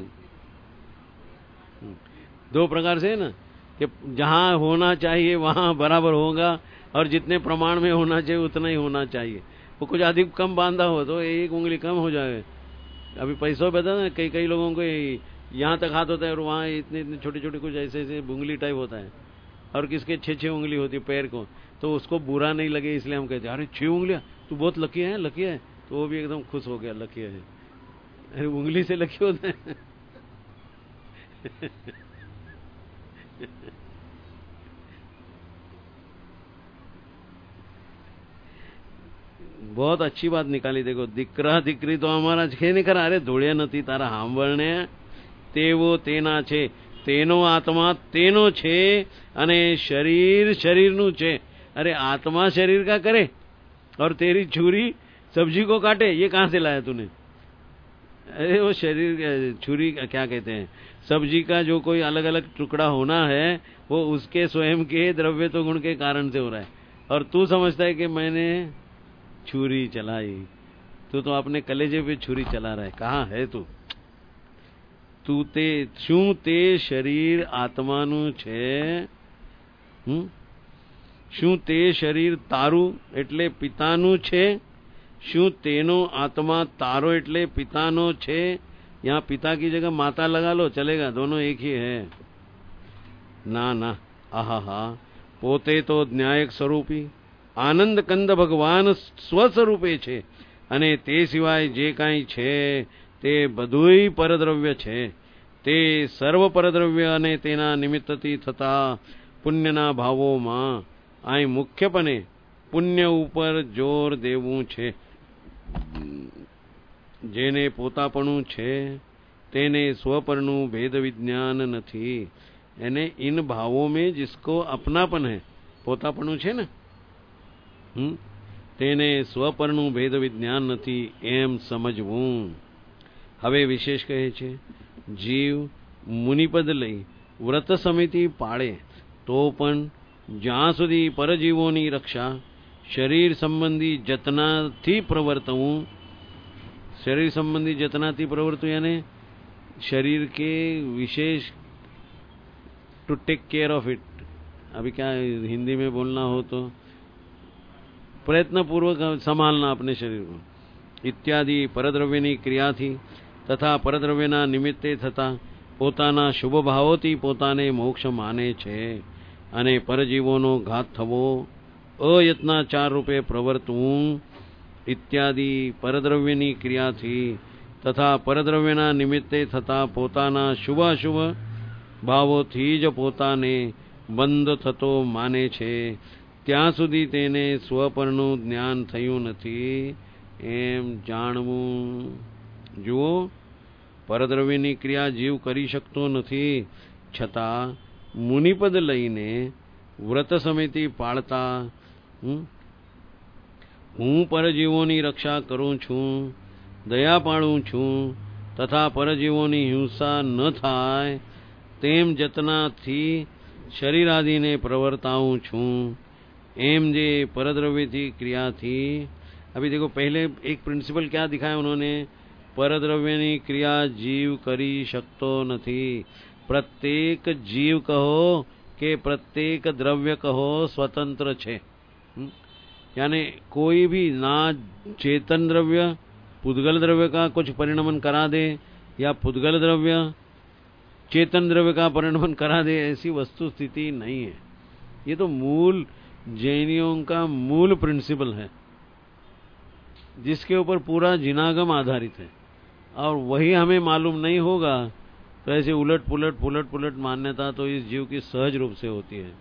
दो प्रकार से है ना, कि जहां होना चाहिए वहां बराबर होगा और जितने प्रमाण में होना चाहिए उतना ही होना चाहिए। वो कुछ अधिक कम बांधा हो तो एक उंगली कम हो जाए। अभी पैसों बता ना, कई कई लोगों को यहाँ तक हाथ होता है और वहाँ इतने इतने छोटे छोटे कुछ ऐसे ऐसे उंगली टाइप होता है, और किसके छः छः उंगली होती है पैर को, तो उसको बुरा नहीं लगे इसलिए हम कहते हैं अरे छह उंगलियां तू बहुत लकी है, लकी है। तो वो भी एकदम खुश हो गया, लकी है। अरे उंगली से लकी होता है। बहुत अच्छी बात निकाली। देखो दीकरा दीकरी तो हमारा छे नहीं करा, अरे धूड़े नथी तारा सांभळने तेवो तेना छे, तेनो आत्मा तेनो छे अने शरीर शरीरनु छे। अरे आत्मा शरीर का करे और तेरी छुरी सब्जी को काटे, ये कहां से लाया तूने? अरे वो शरीर छुरी का क्या कहते हैं, सब्जी का जो कोई अलग अलग टुकड़ा होना है वो उसके स्वयं के द्रव्य तो गुण के कारण से हो रहा है, और तू समझता है कि मैंने छुरी चलाई। तू तो अपने कलेजे पे छुरी चला रहा है। कहाँ है तू? तू ते શું તે શરીર આત્માનું છે? હમ શું તે શરીર તારું એટલે પિતાનું છે? શું તેનો આત્મા તારો એટલે પિતાનો છે? यहाँ पिता की जगह माता लगा लो, चलेगा, दोनों एक ही है। ना ना, आहा हा, પોતે તો જ્ઞાયક સ્વરૂપી આનંદ કંદ ભગવાન સ્વસ્વરૂપે છે, અને તે સિવાય જે કાંઈ છે તે બધુંય પરદ્રવ્ય છે। તે સર્વ પરદ્રવ્ય અને તેના નિમિત્તથી થતા પુણ્યના ભાવોમાં અહીં મુખ્યપણે પુણ્ય ઉપર જોર દેવું છે। જેને પોતાપણું છે તેને स्वपरનું भेद विज्ञान નથી। यानी इन भावों में जिसको अपनापन है, પોતાપણું છે ને, હમ તેને સ્વપરનું ભેદ વિજ્ઞાન નથી એમ સમજવું। હવે વિશેષ કહે છે, જીવ મુનિપદ લઈ વ્રત સમિતિ પાળે તો પણ જ્યાં સુધી પરજીવોની રક્ષા શરીર સંબંધી જતનાથી પ્રવર્તવું, शरीर संबंधी जतनाती प्रवृत्ति यानी शरीर के विशेष to take care of it, अभी क्या हिंदी में बोलना हो तो प्रयत्न पूर्वक संभालना अपने शरीर को इत्यादि परद्रव्यनी क्रियाथी तथा परद्रव्यना निमित्ते थता પોતાના શુભ ભાવોથી પોતાને મોક્ષ માને છે અને પરજીવોનો ઘાત થવો, અયત્નાચાર રૂપે પ્રવર્તવું इत्यादि परद्रव्यनी क्रियाथी तथा परद्रव्यना निमित्ते थता पोताना शुभाशुभ भावोथी ज पोताने बंध थतो माने छे, ત્યાં સુધી તેને સ્વપરનું જ્ઞાન થયું નથી એમ જાણવું। જુઓ, પરદ્રવ્યની ક્રિયા જીવ કરી શકતો નથી, છતાં મુનિપદ લઈને વ્રત સમિતિ પાળતા હું પરજીવોની રક્ષા કરું છું, દયા પાળું છું તથા પરજીવોની હિંસા ન થાય તેમ જતનાથી શરીરાદિને પ્રવર્તાવું છું। एम जे परद्रव्यથી क्रियाथी, अभी देखो पहले एक प्रिंसिपल क्या दिखाया उन्होंने, परद्रव्यनी क्रिया जीव करी शकतो નથી। प्रत्येक जीव कहो કે प्रत्येक द्रव्य कहो स्वतंत्र છે, यानी कोई भी ना चेतन द्रव्य पुद्गल द्रव्य का कुछ परिणमन करा दे या पुद्गल द्रव्य चेतन द्रव्य का परिणमन करा दे, ऐसी वस्तु स्थिति नहीं है। ये तो मूल जैनियों का मूल प्रिंसिपल है जिसके ऊपर पूरा जिनागम आधारित है, और वही हमें मालूम नहीं होगा तो ऐसे उलट पुलट पुलट पुलट मान्यता तो इस जीव की सहज रूप से होती है।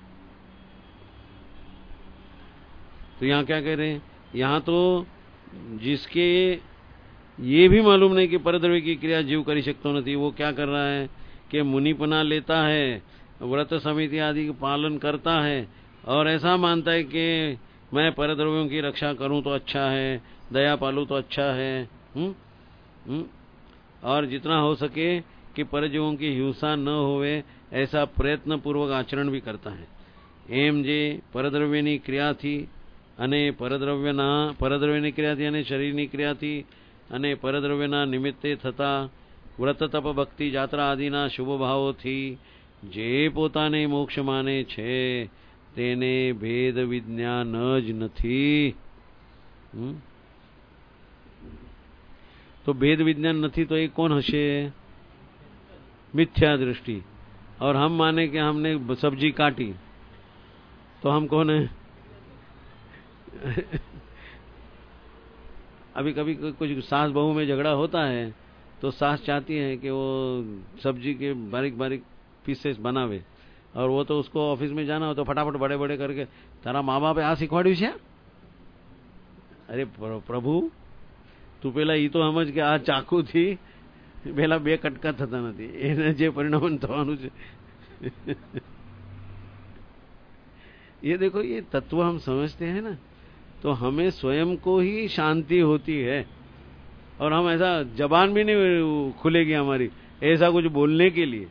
तो यहाँ क्या कह रहे हैं, यहाँ तो जिसके ये भी मालूम नहीं कि परद्रव्य की क्रिया जीव करी सकतो नहीं, वो क्या कर रहा है कि मुनिपना लेता है, व्रत समिति आदि का पालन करता है और ऐसा मानता है कि मैं परद्रव्यों की रक्षा करूं तो अच्छा है, दया पालूं तो अच्छा है, हुँ? हुँ? और जितना हो सके कि परजीवों की हिंसा न होवे ऐसा प्रयत्न पूर्वक आचरण भी करता है। एम जे परद्रव्यनी क्रियाथी અને પરદ્રવ્યના પરદ્રવ્યની ક્રિયાથી અને શરીરની ક્રિયાથી અને પરદ્રવ્યના નિમિત્તે થતા વ્રત તપ ભક્તિ જાત્રા આદિના શુભ ભાવોથી જે પોતાને મોક્ષ માને છે તેને ભેદ વિજ્ઞાન જ નથી। तो भेद विज्ञान नहीं तो ये कौन हशे? मिथ्या दृष्टि। और हम माने कि हमने सब्जी काटी तो हम कौन है? अभी कभी कुछ सास बहू में झगड़ा होता है तो सास चाहती है कि वो सब्जी के बारीक बारीक पीसेस बनावे, और वो तो उसको ऑफिस में जाना हो तो फटाफट बड़े बड़े करके तारा माँ बापे आ शिखवाड्યું છે? अरे प्रभु, તું પેલા ઈ તો સમજ કે આ ચાકુથી પેલા બે કટકા થતા નથી, એને જે પરિણામ થવાનું છે। ये देखो, ये तत्व हम समझते हैं ना तो हमें स्वयं को ही शांति होती है। और हम ऐसा जबान भी नहीं खुलेगी हमारी ऐसा कुछ बोलने के लिए।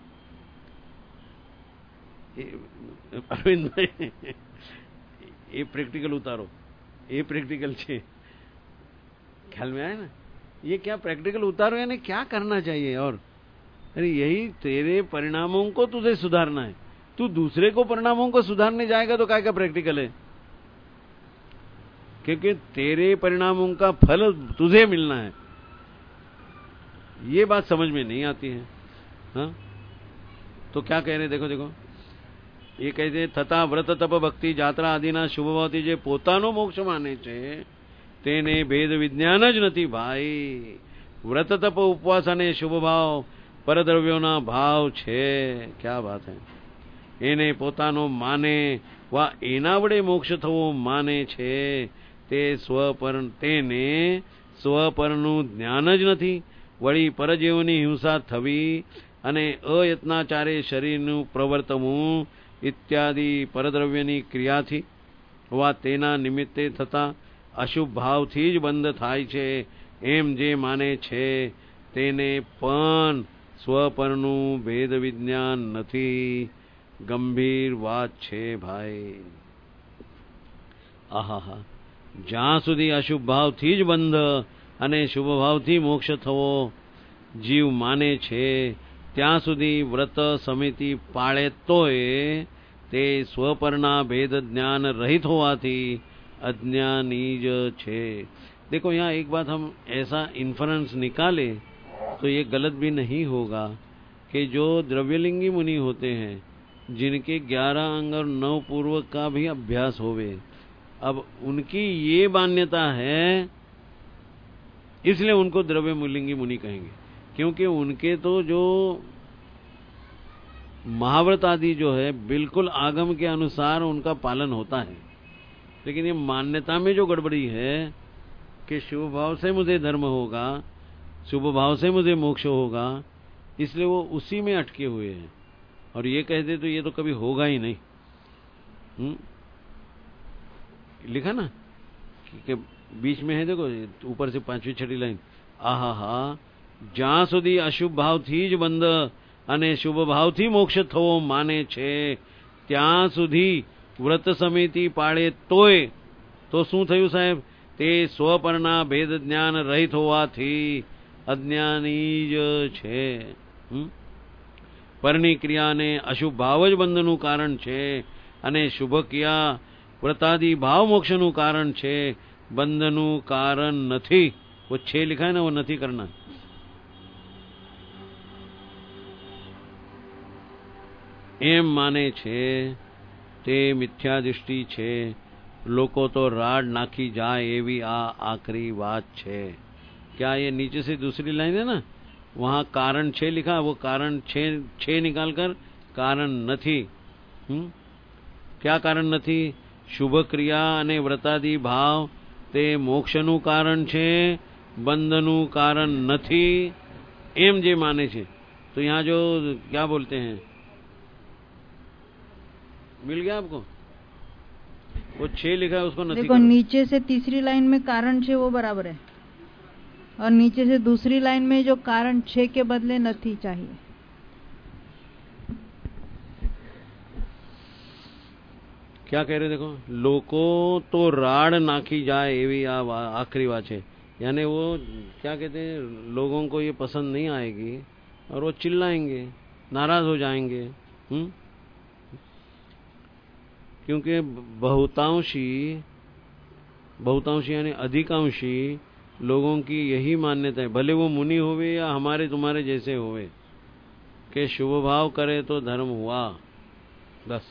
अरविंद भाई ये प्रैक्टिकल उतारो, ये प्रैक्टिकल छे, ख्याल में आया ना? ये क्या प्रैक्टिकल उतारो यानी क्या करना चाहिए? और अरे यही तेरे परिणामों को तुझे सुधारना है। तू दूसरे को परिणामों को सुधारने जाएगा तो क्या क्या प्रैक्टिकल है? क्योंकि तेरे परिणामों का फल तुझे मिलना है। ये बात समझ में नहीं आती है। हाँ, तो क्या कह रहे? देखो देखो, ये कहते थता व्रत तप भक्ति जात्रा आदिना શુભ ભાવથી જે પોતાનો મોક્ષ માને છે તેને ભેદ વિજ્ઞાન જ નથી ભાઈ। વ્રત તપ ઉપવાસ અને શુભ ભાવ પરદ્રવ્યોના ભાવ છે। क्या बात है? એને પોતાનો માને વા એના વડે મોક્ષ થવો માને છે તે સ્વપર તેને સ્વપરનું જ્ઞાન જ નથી। વળી પરજીવની હિંસા થવી અને અયત્નાચારે શરીરનું પ્રવર્તવું इत्यादि परद्रव्यनी क्रियाथी वा तेना निमित्ते थता अशुभ भावथी ज बंध थाय छे एम जे माने छे तेने पण स्वपरनु भेद विज्ञान नथी। गंभीर बात छे भाई। आहा, ज्यां सुधी अशुभ भावथी ज बंध अने शुभ भावथी मोक्ष थवो जीव माने छे ત્યાં સુધી વ્રત સમિતિ પાળે તોય તે સ્વપરના ભેદ જ્ઞાન રહિત હોવાથી અજ્ઞાની જ છે। देखो यहाँ एक बात हम ऐसा इन्फरेंस निकाले तो ये गलत भी नहीं होगा कि जो द्रव्यलिंगी मुनि होते हैं जिनके ग्यारह अंग और नौ पूर्व का भी अभ्यास होवे, अब उनकी ये मान्यता है इसलिए उनको द्रव्यलिंगी मुनि कहेंगे, क्योंकि उनके तो जो महाव्रत आदि जो है बिल्कुल आगम के अनुसार उनका पालन होता है। लेकिन ये मान्यता में जो गड़बड़ी है कि शुभ भाव से मुझे धर्म होगा, शुभ भाव से मुझे मोक्ष होगा, इसलिए वो उसी में अटके हुए हैं। और ये कहते तो ये तो कभी होगा ही नहीं। हुँ? लिखा ना कि, कि बीच में है, देखो ऊपर से पांचवी छठी लाइन, आहा हा જ્યાં સુધી અશુભ ભાવથી જ બંધ અને શુભ ભાવથી મોક્ષ થવો માને છે ત્યાં સુધી વ્રત સમિતિ પાળે તોય તો શું થયું સાહેબ? તે સ્વપરના ભેદ જ્ઞાન રહિત હોવાથી અજ્ઞાની જ છે। પરની ક્રિયાને અશુભ ભાવ જ બંધનું કારણ છે અને શુભ ક્રિયા વ્રતાદિ ભાવ મોક્ષનું કારણ છે, બંધનું કારણ નથી। वो छे लिखा है ना, वो नहीं करना। एम माने छे ते मिथ्या दृष्टि छे, लोको तो राड नाखी जाए एवी आ आखरी बात छे। क्या ये नीचे से दूसरी लाइन है ना, वहां कारण छे लिखा, वो कारण छे छे निकाल कर कारण नथी। हम्म क्या कारण नथी? शुभ क्रिया अने व्रतादि भाव ते मोक्षनु कारण छे, बंधनु कारण नथी, एम जे माने छे। तो यहाँ जो क्या बोलते हैं, मिल गया आपको? वो छह लिखा है उसको नहीं। देखो नीचे से तीसरी लाइन में कारण छे वो बराबर है, और नीचे से दूसरी लाइन में जो कारण छे के बदले नथी चाहिए। क्या कह रहे? देखो, लोको तो राड नाखी जाए एवी आखिरी बात है। यानी वो क्या कहते हैं, लोगों को ये पसंद नहीं आएगी और वो चिल्लाएंगे, नाराज हो जाएंगे। हुँ? क्योंकि बहुतांशी बहुतांशी यानी अधिकांशी लोगों की यही मान्यता है, भले वो मुनि होवे या हमारे तुम्हारे जैसे होवे, कि शुभ भाव करे तो धर्म हुआ। बस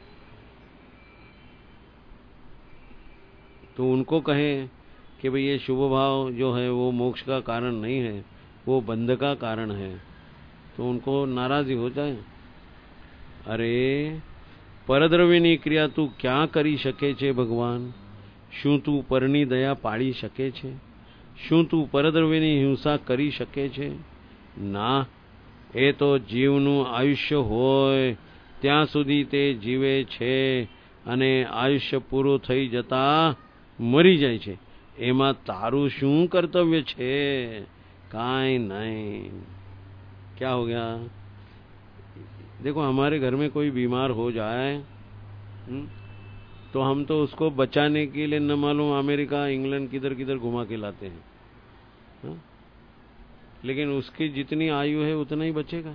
तो उनको कहें कि भाई ये शुभ भाव जो है वो मोक्ष का कारण नहीं है, वो बंध का कारण है, तो उनको नाराजी हो जाए। अरे परद्रव्यनी क्रिया तू क्या करी शके छे भगवान? शू तू परनी दया पाड़ी शके छे? शू तू परद्रव्यनी हिंसा करी शके छे? ना, ए तो जीवनु आयुष्य होय ત્યાં સુધી તે જીવે છે અને આયુષ્ય પૂરું થઈ જતા મરી જાય છે, એમાં તારું શું કર્તવ્ય છે? કાંઈ नहीं। क्या हो गया? देखो, हमारे घर में कोई बीमार हो जाए हुँ? तो हम तो उसको बचाने के लिए न मालूम अमेरिका इंग्लैंड किधर किधर घुमा के लाते हैं, हा? लेकिन उसकी जितनी आयु है उतना ही बचेगा।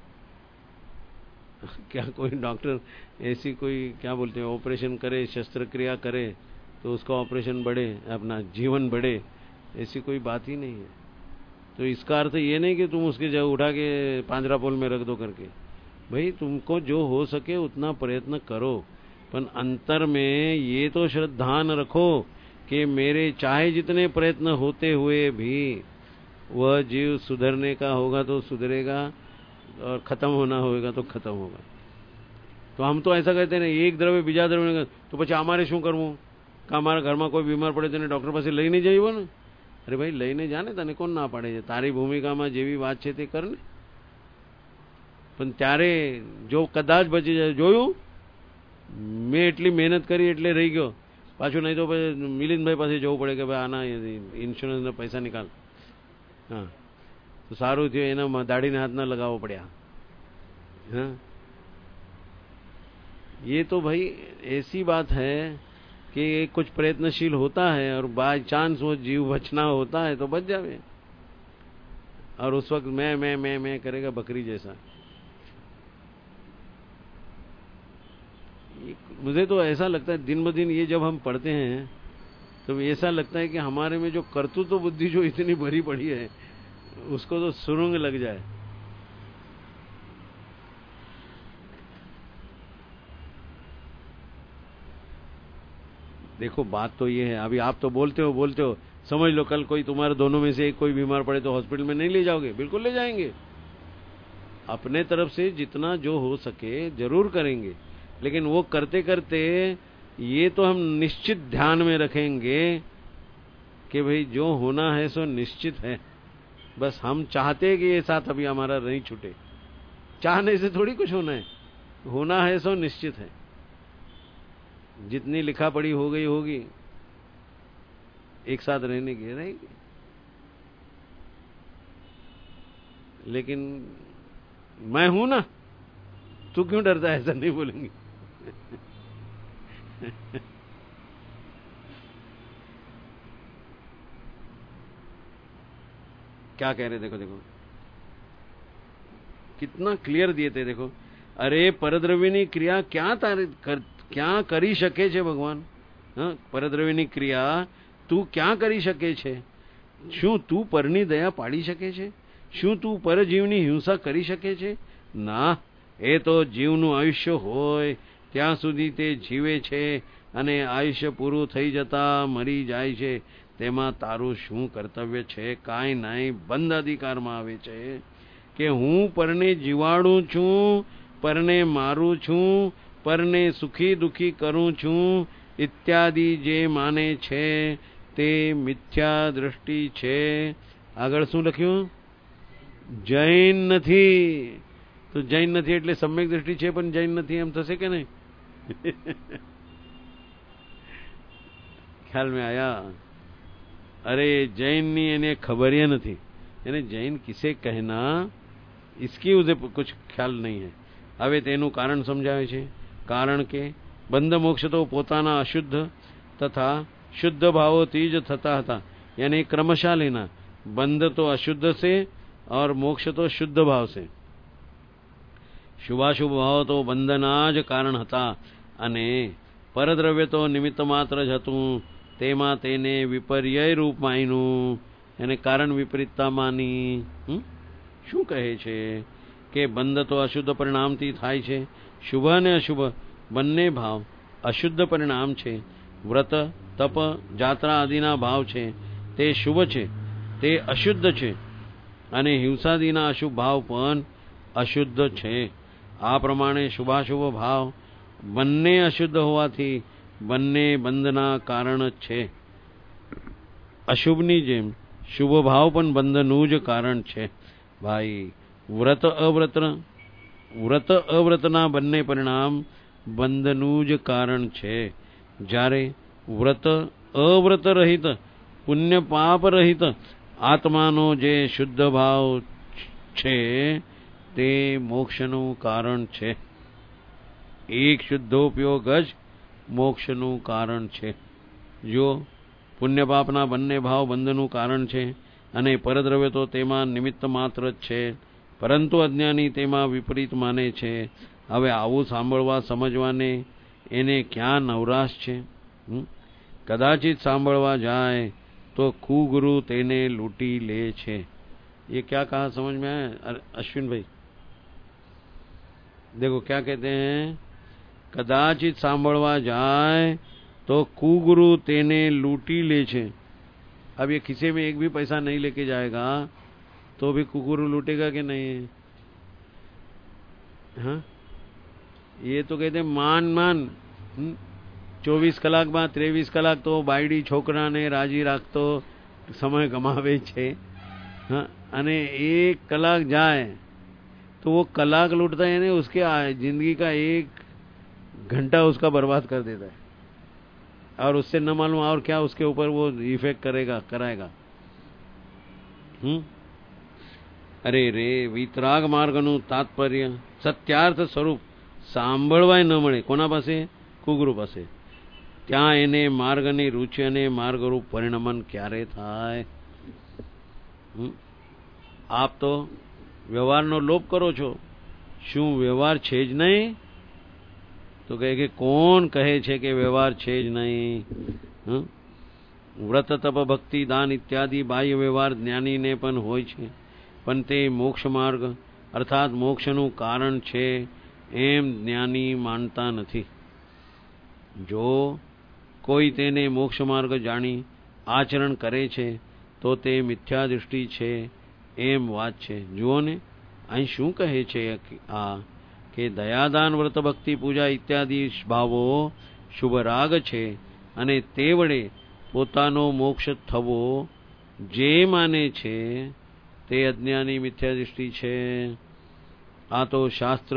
क्या कोई डॉक्टर ऐसी कोई क्या बोलते हैं ऑपरेशन करे, शस्त्रक्रिया करे तो उसका ऑपरेशन बढ़े, अपना जीवन बढ़े? ऐसी कोई बात ही नहीं है। तो इसका अर्थ ये नहीं कि तुम उसकी जगह उठा के पांजरापोल में रख दो करके। भाई, तुमको जो हो सके उतना प्रयत्न करो, पर अंतर में ये तो श्रद्धा न रखो कि मेरे चाहे जितने प्रयत्न होते हुए भी वह जीव सुधरने का होगा तो सुधरेगा और खत्म होना होगा तो खत्म होगा। तो हम तो ऐसा कहते हैं, एक द्रव्य बीजा द्रव्य तो પછી અમારે શું કરવું? કે અમારા ઘરમાં કોઈ બીમાર પડે તેને ડોક્ટર પાસે લઈને જઈવો ને? અરે ભાઈ, લઈને જાને, તને કોણ ના પાડે છે? તારી ભૂમિકામાં જેવી વાત છે તે કર ને। પણ ત્યારે જો કદાચ બચી જાય, જોયું મેં એટલી મહેનત કરી એટલે રહી ગયો, પાછું નહીં તો મિલિંદભાઈ પાસે જવું પડે કે ભાઈ આના ઇન્સ્યોરન્સના પૈસા નિકાલ। हाँ, तो सारू थयो एना दाढ़ी ने हाथ ना लगावो पड़ा। हाँ, ये तो भाई ऐसी बात है कि कुछ प्रयत्नशील होता है और बाय चांस वो जीव बचना होता है तो बच जावे, और उस वक्त मैं मैं मैं मैं करेगा बकरी जैसा। मुझे तो ऐसा लगता है दिन ब दिन ये जब हम पढ़ते हैं तो ऐसा लगता है कि हमारे में जो कर्तृत्व बुद्धि जो इतनी भरी पड़ी है उसको तो सुरंग लग जाए। देखो, बात तो ये है, अभी आप तो बोलते हो बोलते हो समझ लो कल कोई तुम्हारे दोनों में से एक कोई बीमार पड़े तो हॉस्पिटल में नहीं ले जाओगे? बिल्कुल ले जाएंगे। अपने तरफ से जितना जो हो सके जरूर करेंगे, लेकिन वो करते करते ये तो हम निश्चित ध्यान में रखेंगे कि भाई जो होना है सो निश्चित है। बस हम चाहते हैं कि ये साथ अभी हमारा नहीं छूटे। चाहने से थोड़ी कुछ होना है, होना है सो निश्चित है। जितनी लिखा पड़ी हो गई होगी, एक साथ रहने की रहेगी। लेकिन मैं हूं ना, तू क्यों डरता है? ऐसा नहीं बोलेंगे। क्या कह रहे? देखो देखो कितना क्लियर दिए थे। देखो, अरे परद्रव्यनी क्रिया क्या तारे कर, क्या કરી શકે છે ભગવાન? હા, પરદ્રવ્યની ક્રિયા તું ક્યાં કરી શકે છે? શું તું પરની દયા પાડી શકે છે? શું તું પરજીવની હિંસા કરી શકે છે? ના, એ તો જીવનું આયુષ્ય હોય ત્યાં સુધી તે જીવે છે અને આયુષ્ય પૂરું થઈ જતા મરી જાય છે। તેમાં તારું શું કર્તવ્ય છે? કાંઈ નહીં। બંધ અધિકારમાં આવે છે કે હું પરને જીવાડું છું, પરને મારું છું, પરને સુખી દુખી કરું છું ઇત્યાદि જે માને છે તે મિથ્યા દૃષ્ટિ છે। આગળ શું લખ્યું? જૈન નથી। તો જૈન નથી એટલે સમ્યક દૃષ્ટિ છે પણ જૈન નથી એમ થશે કે નહીં? ખ્યાલ में आया? अरे जैन नी एने खबर ही नहीं, यानी जैन किसे कहना इसकी उसे कुछ ख्याल नहीं है। હવે તેનું કારણ સમજાવે છે। કારણ કે બંધ મોક્ષ તો પોતાના અશુદ્ધ તથા शुद्ध भावों જ થતા હતા, यानी क्रमशः लेना। बंध तो अशुद्ध से और मोक्ष तो शुद्ध भाव से। શુભાશુભ ભાવ તો બંધના જ કારણ હતા અને પરદ્રવ્ય તો નિમિત્ત માત્ર જ હતું। તેમાં તેને વિપર્યય રૂપ માન્યું, એને કારણ વિપરીતતા માની। શું કહે છે કે બંધ તો અશુદ્ધ પરિણામથી થાય છે, શુભ અને અશુભ બંને ભાવ અશુદ્ધ પરિણામ છે। વ્રત તપ જાત્રા આદિના ભાવ છે તે શુભ છે, તે અશુદ્ધ છે, અને હિંસાદિના અશુભ ભાવ પણ અશુદ્ધ છે। આ પ્રમાણે શુભાશુભ ભાવ બંને અશુદ્ધ હોવાથી બંને બંધના કારણ જ છે। અશુભની જેમ શુભ ભાવ પણ બંધનું જ કારણ છે। ભાઈ, વ્રત અવ્રત વ્રત અવ્રતના બંને પરિણામ બંધનું જ કારણ છે। જ્યારે વ્રત અવ્રત રહિત પુણ્ય પાપ રહિત આત્માનો જે શુદ્ધ ભાવ છે તે મોક્ષનું કારણ છે. એક શુદ્ધોપયોગ જ મોક્ષનું કારણ છે. જો પુણ્ય પાપના બંને ભાવ બંધનું કારણ છે અને પરદ્રવ્ય તો તેમાં નિમિત્ત માત્ર જ છે, પરંતુ અજ્ઞાની તેમાં વિપરીત માને છે. હવે આવું સાંભળવા સમજવાને એને ક્યાં નવરાશ છે? કદાચિત સાંભળવા જાય तो कुगुरु तेने लूटी ले छे. ये क्या कहा समझ में आया अश्विन भाई? देखो क्या कहते हैं, कदाचित सांभळवा जाए तो कुगुरु तेने लूटी ले छे. अब ये खिसे में एक भी पैसा नहीं लेके जाएगा तो भी कुगुरु लूटेगा कि नहीं? हाँ, ये तो कहते मान मान ચોવીસ કલાકમાં ત્રેવીસ કલાક તો બાયડી છોકરાને રાજી રાખતો સમય ગમાવે છે. हाँ, અને एक कलाक जाए तो वो कलाक लूटता है, यानी उसके जिंदगी का एक घंटा उसका बर्बाद कर देता है, और उससे न मालूम और क्या उसके ऊपर वो इफेक्ट करेगा कराएगा. हम्म अरे रे वितराग मार्गનું તાત્પર્ય સત્યાર્થ સ્વરૂપ સાંભળવાય ન મળે. કોના પાસે? કુગુરુ પાસે. ત્યાં એને માર્ગની રુચિ અને માર્ગરૂપ પરિણમન ક્યારે થાય? આપ તો વ્યવહારનો લોપ કરો છો. શું વ્યવહાર છે જ નહીં? તો કહે કે કોણ કહે છે કે વ્યવહાર છે જ નહીં? વ્રત તપ ભક્તિ દાન ઇત્યાદિ બાહ્ય વ્યવહાર જ્ઞાનીને પણ હોય છે, પણ તે મોક્ષ માર્ગ અર્થાત મોક્ષનું કારણ છે એમ જ્ઞાની માનતા નથી. જો કોઈ તેને મોક્ષ માર્ગ જાણી આચરણ કરે છે તો તે મિથ્યા દૃષ્ટિ છે એમ વાત છે. જુઓ ને અહીં શું કહે છે આ કે દયાદાન વ્રત ભક્તિ પૂજા ઇત્યાદિ ભાવો શુભ રાગ છે અને તે વડે પોતાનો મોક્ષ થવો જે માને છે તે અજ્ઞાની મિથ્યા દૃષ્ટિ છે. આ તો શાસ્ત્ર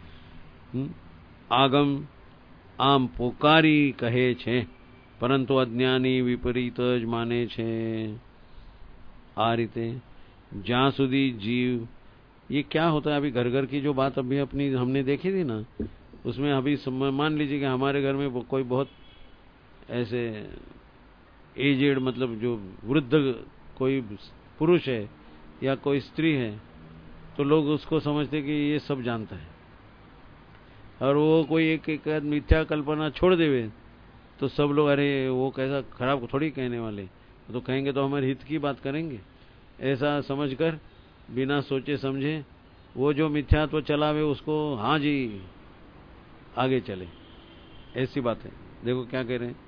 આગમ આમ પોકારી કહે છે, પરંતુ અજ્ઞાની વિપરીત જ માને છે. आ रीते जहाँ सुधी जीव, ये क्या होता है, अभी घर घर की जो बात अभी अपनी हमने देखी थी ना, उसमें अभी मान लीजिए कि हमारे घर में कोई बहुत ऐसे एजेड मतलब जो वृद्ध कोई पुरुष है या कोई स्त्री है, तो लोग उसको समझते कि ये सब जानता है, और वो कोई एक एक मिथ्या कल्पना छोड़ देवे तो सब लोग अरे वो कैसा खराब थोड़ी कहने वाले, तो कहेंगे तो हमारे हित की बात करेंगे, ऐसा समझकर बिना सोचे समझे वो जो मिथ्यात्व चलावे उसको हाँ जी आगे चले, ऐसी बात है. देखो क्या कह रहे हैं.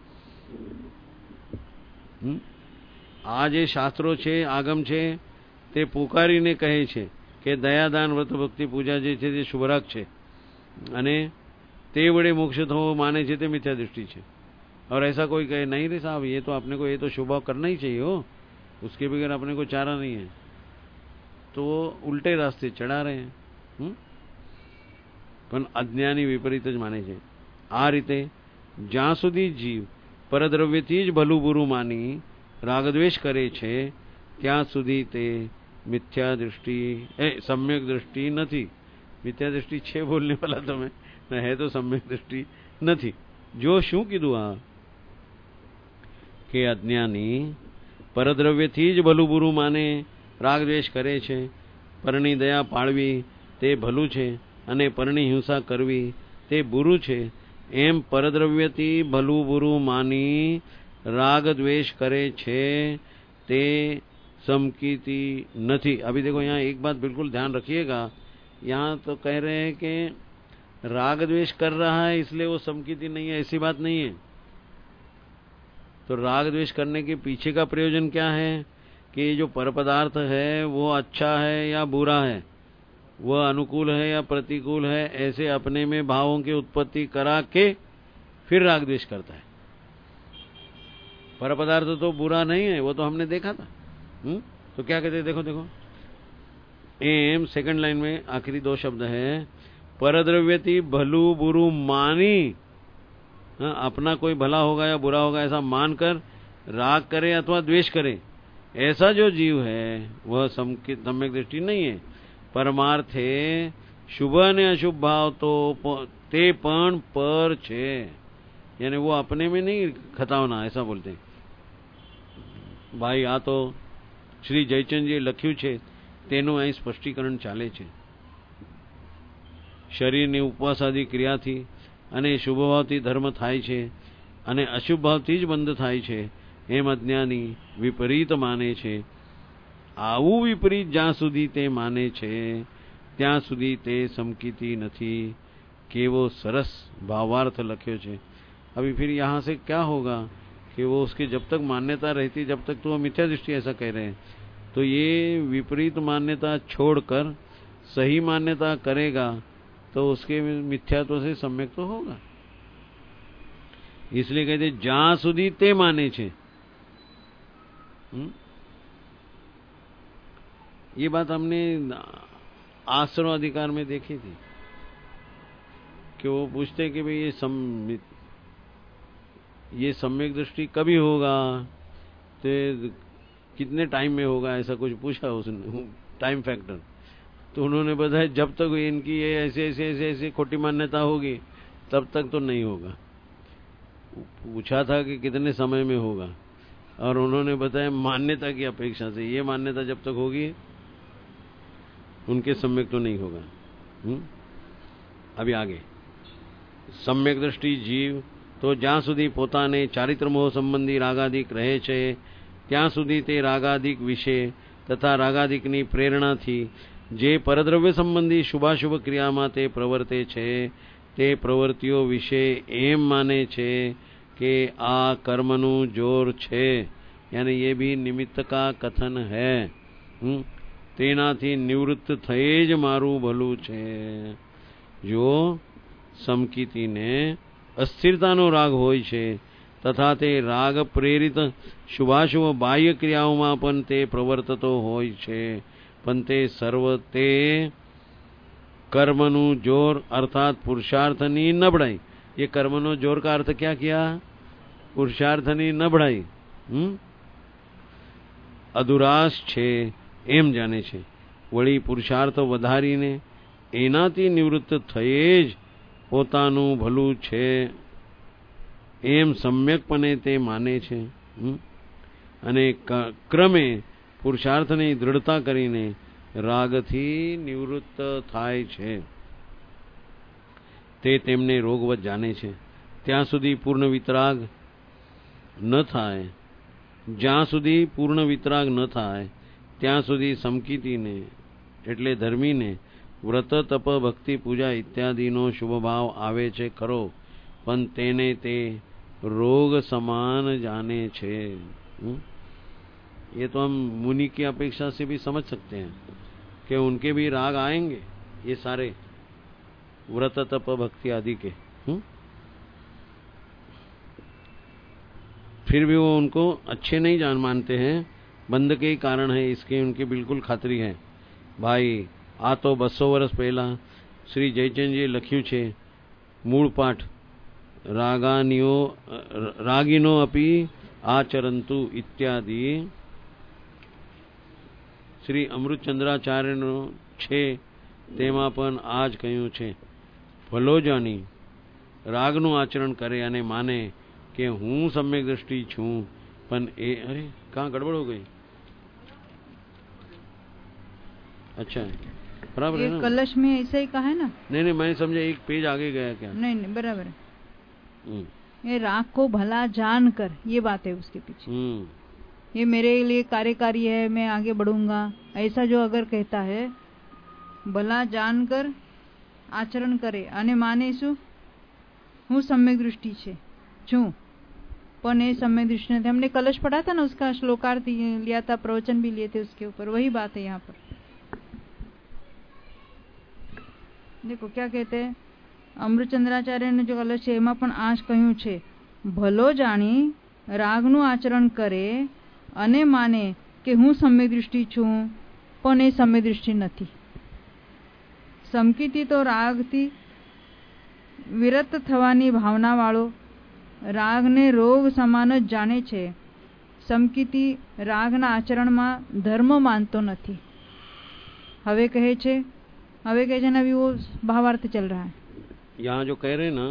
हम्म आ जे शास्त्रों छे आगम छे ते पुकारीने कहे छे के दयादान व्रत भक्ति पूजा जे छे ते शुभराग छे अने ते वडे मोक्ष थवो माने छे ते मिथ्या दृष्टि छे. और ऐसा कोई कहे नहीं रे साहब ये तो अपने को ये तो शुभ करना ही चाहिए हो, उसके बगैर अपने को चारा नहीं है, तो वो उल्टे रास्ते चढ़ा रहे हैं. हम्म पण अज्ञानी विपरीत ज माने छे. आ रीते ज्यां सुधी जीव परद्रव्यथी ज भलू बुरू मानी रागद्वेष करे छे त्यां सुधी ते मिथ्या दृष्टि ए सम्यक दृष्टि नहीं. मिथ्या दृष्टि छे बोलने वाला तमे है तो सम्यक दृष्टि नहीं. जो शू कीधु आ के अज्ञानी परद्रव्यथी ज भलू बुरू माने रागद्वेष करे छे, परनी दया पाळवी ते भलू छे अने परनी हिंसा करवी ते बुरू छे, एम परद्रव्यथी भलू बुरू मानी रागद्वेष करे छे ते समकीती नहीं. अभी देखो यहाँ एक बात बिल्कुल ध्यान रखिएगा, यहाँ तो कह रहे हैं कि राग द्वेष कर रहा है इसलिए वो समकीती नहीं है, ऐसी बात नहीं है. तो राग द्वेष करने के पीछे का प्रयोजन क्या है कि जो पर पदार्थ है वो अच्छा है या बुरा है, वह अनुकूल है या प्रतिकूल है, ऐसे अपने में भावों की उत्पत्ति करा के फिर राग द्वेष करता है. पर पदार्थ तो बुरा नहीं है, वो तो हमने देखा था. हुँ? तो क्या कहते हैं, देखो देखो एम सेकंड लाइन में आखिरी दो शब्द है, परद्रव्यति भलू बुरू मानी, हाँ, अपना कोई भला होगा या बुरा होगा ऐसा मानकर राग करे अथवा द्वेष करे, ऐसा जो जीव है वह सम्यक दृष्टि नहीं है। परमार्थे शुभ ने अशुभ भाव तो ते पण पर छे, यानी वो अपने में नहीं खतावना, ऐसा बोलते हैं भाई। आ तो શ્રી જયચંદજીએ લખ્યું છે તેનું અહીં સ્પષ્ટીકરણ ચાલે છે। શરીરની ઉપવાસાદી ક્રિયાથી અને શુભભાવથી ધર્મ થાય છે અને અશુભ ભાવથી જ બંધ થાય છે એમ અજ્ઞાની વિપરીત માને છે। આવું વિપરીત જ્યાં સુધી તે માને છે ત્યાં સુધી તે સમકીતી નથી। કેવો સરસ ભાવાર્થ લખ્યો છે। अभी फिर यहाँ से क्या होगा कि वो उसकी जब तक मान्यता रहती, जब तक तो वो मिथ्या दृष्टि ऐसा कह रहे हैं, तो ये विपरीत मान्यता छोड़कर सही मान्यता करेगा तो उसके मिथ्यात्व से सम्यक तो होगा। इसलिए कहते जहां सुधी ते माने छे। ये बात हमने आश्रम अधिकार में देखी थी कि वो पूछते कि भाई ये सम ये सम्यक दृष्टि कभी होगा, तो कितने टाइम में होगा, ऐसा कुछ पूछा उसने, टाइम फैक्टर। तो उन्होंने बताया जब तक इनकी ये ऐसे ऐसे ऐसे ऐसे खोटी मान्यता होगी तब तक तो नहीं होगा। पूछा था कि कितने समय में होगा, और उन्होंने बताया मान्यता की अपेक्षा से ये मान्यता जब तक होगी उनके सम्यक तो नहीं होगा। हुँ? अभी आगे सम्यक दृष्टि जीव तो જ્યાં સુધી પોતાને ચારિત્રમોહ સંબંધી રાગાદિક રહે છે ત્યાં સુધી તે રાગાદિક વિશે તથા રાગાદિકની પ્રેરણાથી જે પરદ્રવ્ય સંબંધી શુભાશુભ ક્રિયામાં તે પ્રવર્તે છે તે પ્રવૃત્તિઓ વિશે એમ માને છે કે આ કર્મનું જોર છે, यानी ये भी निमित्त का कथन है। તેનાથી નિવૃત્ત થઈ જ મારું ભલું છે। જો સમકીતીને અસ્થિરતાનો રાગ હોય છે તથા તે રાગ પ્રેરિત શુભાશુભ બાહ્ય ક્રિયાઓમાં પણ તે પ્રવર્તતો હોય છે, પણ તે સર્વ તે કર્મનું જોર અર્થાત પુરુષાર્થની નબળાઈ। ये कर्मનો जोर का अर्थ क्या किया? પુરુષાર્થની નબળાઈ, હમ અધુરાશ છે એમ જાણે છે। વળી પુરુષાર્થ વધારીને એનાથી નિવૃત્ત થયે જ પોતાનું ભલું છે એમ સમ્યકપણે તે માને છે, અને ક્રમે પુરુષાર્થની દૃઢતા કરીને રાગથી નિવૃત્ત થાય છે। તે તેમને રોગવત જાણે છે। ત્યાં સુધી પૂર્ણ વિતરાગ ન થાય, જ્યાં સુધી પૂર્ણ વિતરાગ ન થાય ત્યાં સુધી સમકીતીને એટલે ધર્મીને વ્રત તપ ભક્તિ પૂજા ઇત્યાદિનો શુભ ભાવ આવે છે ખરો, પણ તેને તે રોગ સમાન જાने छे। ये तो हम मुनि की अपेक्षा से भी समझ सकते हैं कि उनके भी राग आएंगे, ये सारे व्रत तप भक्ति आदि के, हुँ? फिर भी वो उनको अच्छे नहीं जान मानते हैं, बंध के ही कारण है, इसके उनकी बिल्कुल खातरी है। भाई आ तो बसो वर्ष पहला श्री जयचंदजीए लख्यू छे मूल पाठ रागानियो रागिनो अपि आचरंतु इत्यादि श्री अमृतचंद्राचार्यनो छे तेमा पण आज कह्युं छे भलो जानी रागनु आचरण करे अने माने के हूँ सम्यक दृष्टि छूं, पण ए अरे कहाँ गड़बड़ हो गई? अच्छा बराबर है ना? कलश में ऐसा ही कहा है ना? नहीं नहीं मैंने समझा एक पेज आगे गया क्या? नहीं नहीं बराबर है। ये राग को भला जान कर, ये बात है उसके पीछे। ये मेरे लिए कार्यकारी है, मैं आगे बढ़ूंगा, ऐसा जो अगर कहता है भला जान कर आचरण करे अने माने शू हूँ सम्यक दृष्टि छे छू, पण ये सम्यक दृष्टि नहीं। हमने कलश पढ़ा था ना, उसका श्लोकार्थ लिया था, प्रवचन भी लिए थे उसके ऊपर, वही बात है यहाँ पर। देखो क्या कहते हैं, अमृतचंद्राचार्य ने जो कलश है एमां पण आज कह्युं छे भलो जाणी रागनु आचरण करे अने माने के हूँ सम्यक दृष्टि छूं, पण ए सम्यक दृष्टि नथी। समकीती तो रागथी विरत थवानी भावना वाळो रागने रोग समान ज जाणे छे, સમકીતી રાગના આચરણમાં ધર્મ માનતો નથી. હવે કહે છે હવે કહે છે ને अभी वो भावार्थ चल रहा है. यहाँ जो कह रहे हैं ना,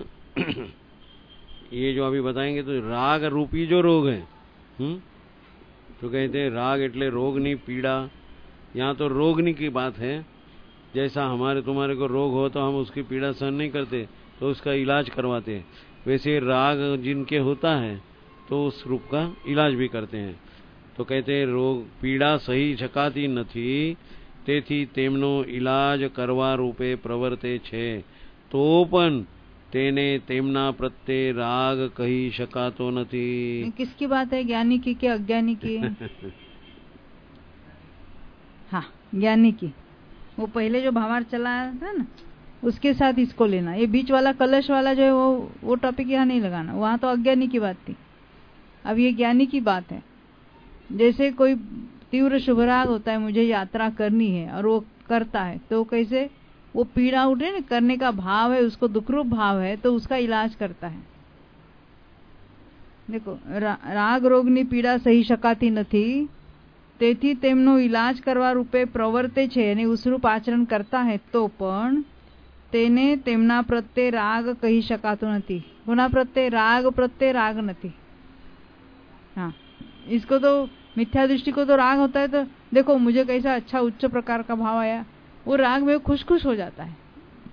ये जो अभी बताएंगे, तो राग रूपी जो रोग है, हम्म तो कहते हैं राग એટલે રોગની पीड़ा. यहाँ तो रोगनी की बात है. जैसा हमारे तुम्हारे को रोग हो तो हम उसकी पीड़ा सहन नहीं करते, तो उसका इलाज करवाते हैं. वैसे राग जिनके होता है तो उस रूप का इलाज भी करते हैं. तो कहते हैं रोग पीड़ा सही શકાતી નથી, તેથી તેમનો इलाज કરવા રૂપે પ્રવર્તે છે. તો પણ તેને તેમના પ્રત્યે રાગ કહી શકાતો નથી. किसकी बात है, ज्ञानी की कि अज्ञानी की? हाँ, ज्ञानी की. वो पहले जो भावार्थ चला था ना, उसके साथ इसको लेना. ये बीच वाला कलश वाला जो है वो वो टॉपिक यहाँ नहीं लगाना. वहां तो अज्ञानी की बात थी. अब ये ज्ञानी की बात है. जैसे कोई तीव्र शुभराग होता है, मुझे यात्रा करनी है, और वो करता है, तो कैसे वो पीड़ा उठे ना, करने का भाव है, उसको दुखरूप भाव है, तो उसका इलाज करता है. देखो, रा, राग रोगनी पीड़ा सही શકાતી નથી, તેથી તેમનો इलाज કરવા રૂપે પ્રવર્તે છે અને ઉસરૂપ આચરણ કરતા है, તો પણ તેને તેમના પ્રત્યે રાગ કહી શકાતો નથી. કોના પ્રત્યે? રાગ પ્રત્યે રાગ નથી. हाँ, इसको तो मिथ्या दृष्टि को तो राग होता है, तो देखो मुझे कैसा अच्छा उच्च प्रकार का भाव आया, वो राग में खुश खुश हो जाता है.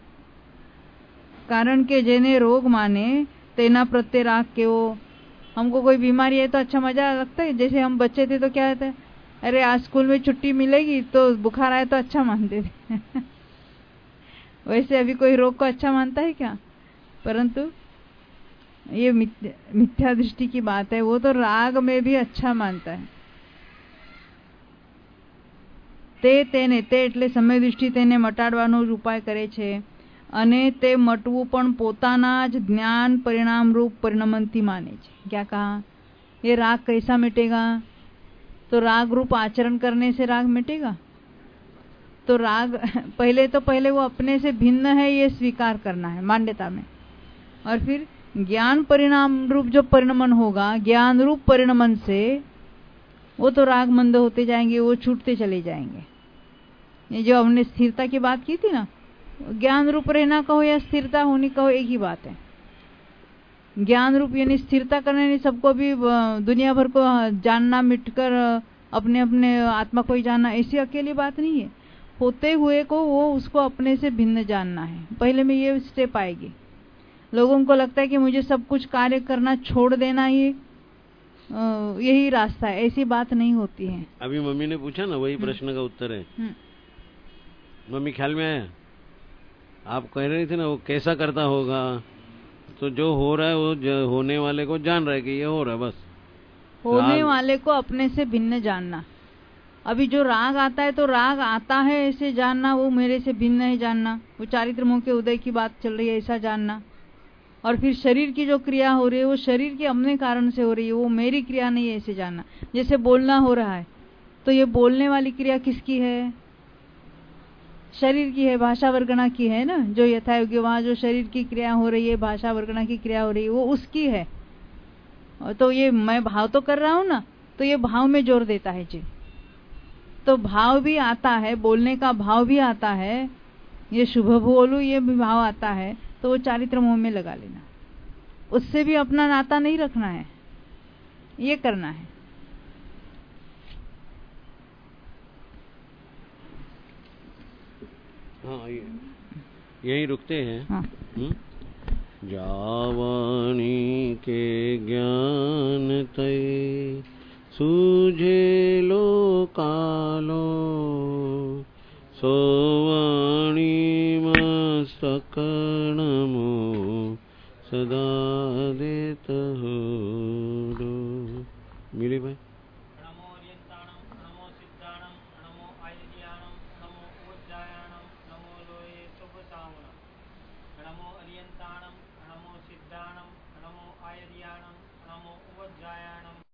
कारण के जेने रोग माने तेना प्रत्ये राग केवो. हमको कोई बीमारी है तो अच्छा मजा लगता है. जैसे हम बच्चे थे तो क्या होता है, अरे आज स्कूल में छुट्टी मिलेगी, तो बुखार आए तो अच्छा मानते थे. वैसे अभी कोई रोग को अच्छा मानता है क्या? परंतु ये मिथ्या, मिथ्या दृष्टि की बात है. वो तो राग में भी अच्छा मानता है. તે તેને તે એટલે સમય દૃષ્ટિ તેને મટાડવાનો જ ઉપાય કરે છે, અને તે મટવું પણ પોતાના જ જ્ઞાન પરિણામ રૂપ પરિણમનથી माने છે. क्या कहा? ये राग कैसा मिटेगा? तो राग रूप आचरण करने से राग मिटेगा. तो राग पहले तो पहले वो अपने से भिन्न है ये स्वीकार करना है मान्यता में, और फिर ज्ञान परिणाम रूप जो परिणमन होगा, ज्ञान रूप परिणमन से वो तो राग मंद होते जाएंगे, वो छूटते चले जाएंगे. ये जो हमने स्थिरता की बात की थी ना, ज्ञान रूप रहना कहो या स्थिरता होनी कहो, एक ही बात है. ज्ञान रूप यानी स्थिरता करने नहीं, सबको भी दुनिया भर को जानना, मिटकर अपने अपने आत्मा को ही जानना, ऐसी अकेली बात नहीं है. होते हुए को वो उसको अपने से भिन्न जानना है. पहले में ये स्टेप आएगी. लोगों को लगता है कि मुझे सब कुछ कार्य करना छोड़ देना ही यही रास्ता है. ऐसी बात नहीं होती है. अभी मम्मी ने पूछा ना, वही प्रश्न का उत्तर है. मम्मी ख्याल में आया? आप कह रही थी ना वो कैसा करता होगा, तो जो हो रहा है वो होने वाले को जान रहा है कि ये हो रहा है. बस होने वाले को अपने से भिन्न जानना. अभी जो राग आता है तो राग आता है ऐसे जानना, वो मेरे से भिन्न है जानना. वो चारित्र मोह के उदय की बात चल रही है ऐसा जानना. और फिर शरीर की जो क्रिया हो रही है वो शरीर के अपने कारण से हो रही है, वो मेरी क्रिया नहीं है ऐसे जानना. जैसे बोलना हो रहा है, तो ये बोलने वाली क्रिया किसकी है? शरीर की है, भाषा वर्गणा की है ना. जो यथायोग्य वहां जो शरीर की क्रिया हो रही है, भाषा वर्गणा की क्रिया हो रही है, वो उसकी है. तो ये मैं भाव तो कर रहा हूं ना, तो ये भाव में जोर देता है जी. तो भाव भी आता है, बोलने का भाव भी आता है, ये शुभ बोलू ये भी भाव आता है, तो वो चारित्र मोह में लगा लेना. उससे भी अपना नाता नहीं रखना है, ये करना है. हाँ, यही रुकते हैं. हाँ. जावाणी के ज्ञान तय सूझे लो कालो, सोवाणी मस्तकणमो सदा देत हो. मिले भाई. नमो सिद्धाणम, नमो आयर्याणम, नमो उपज्जायाणम.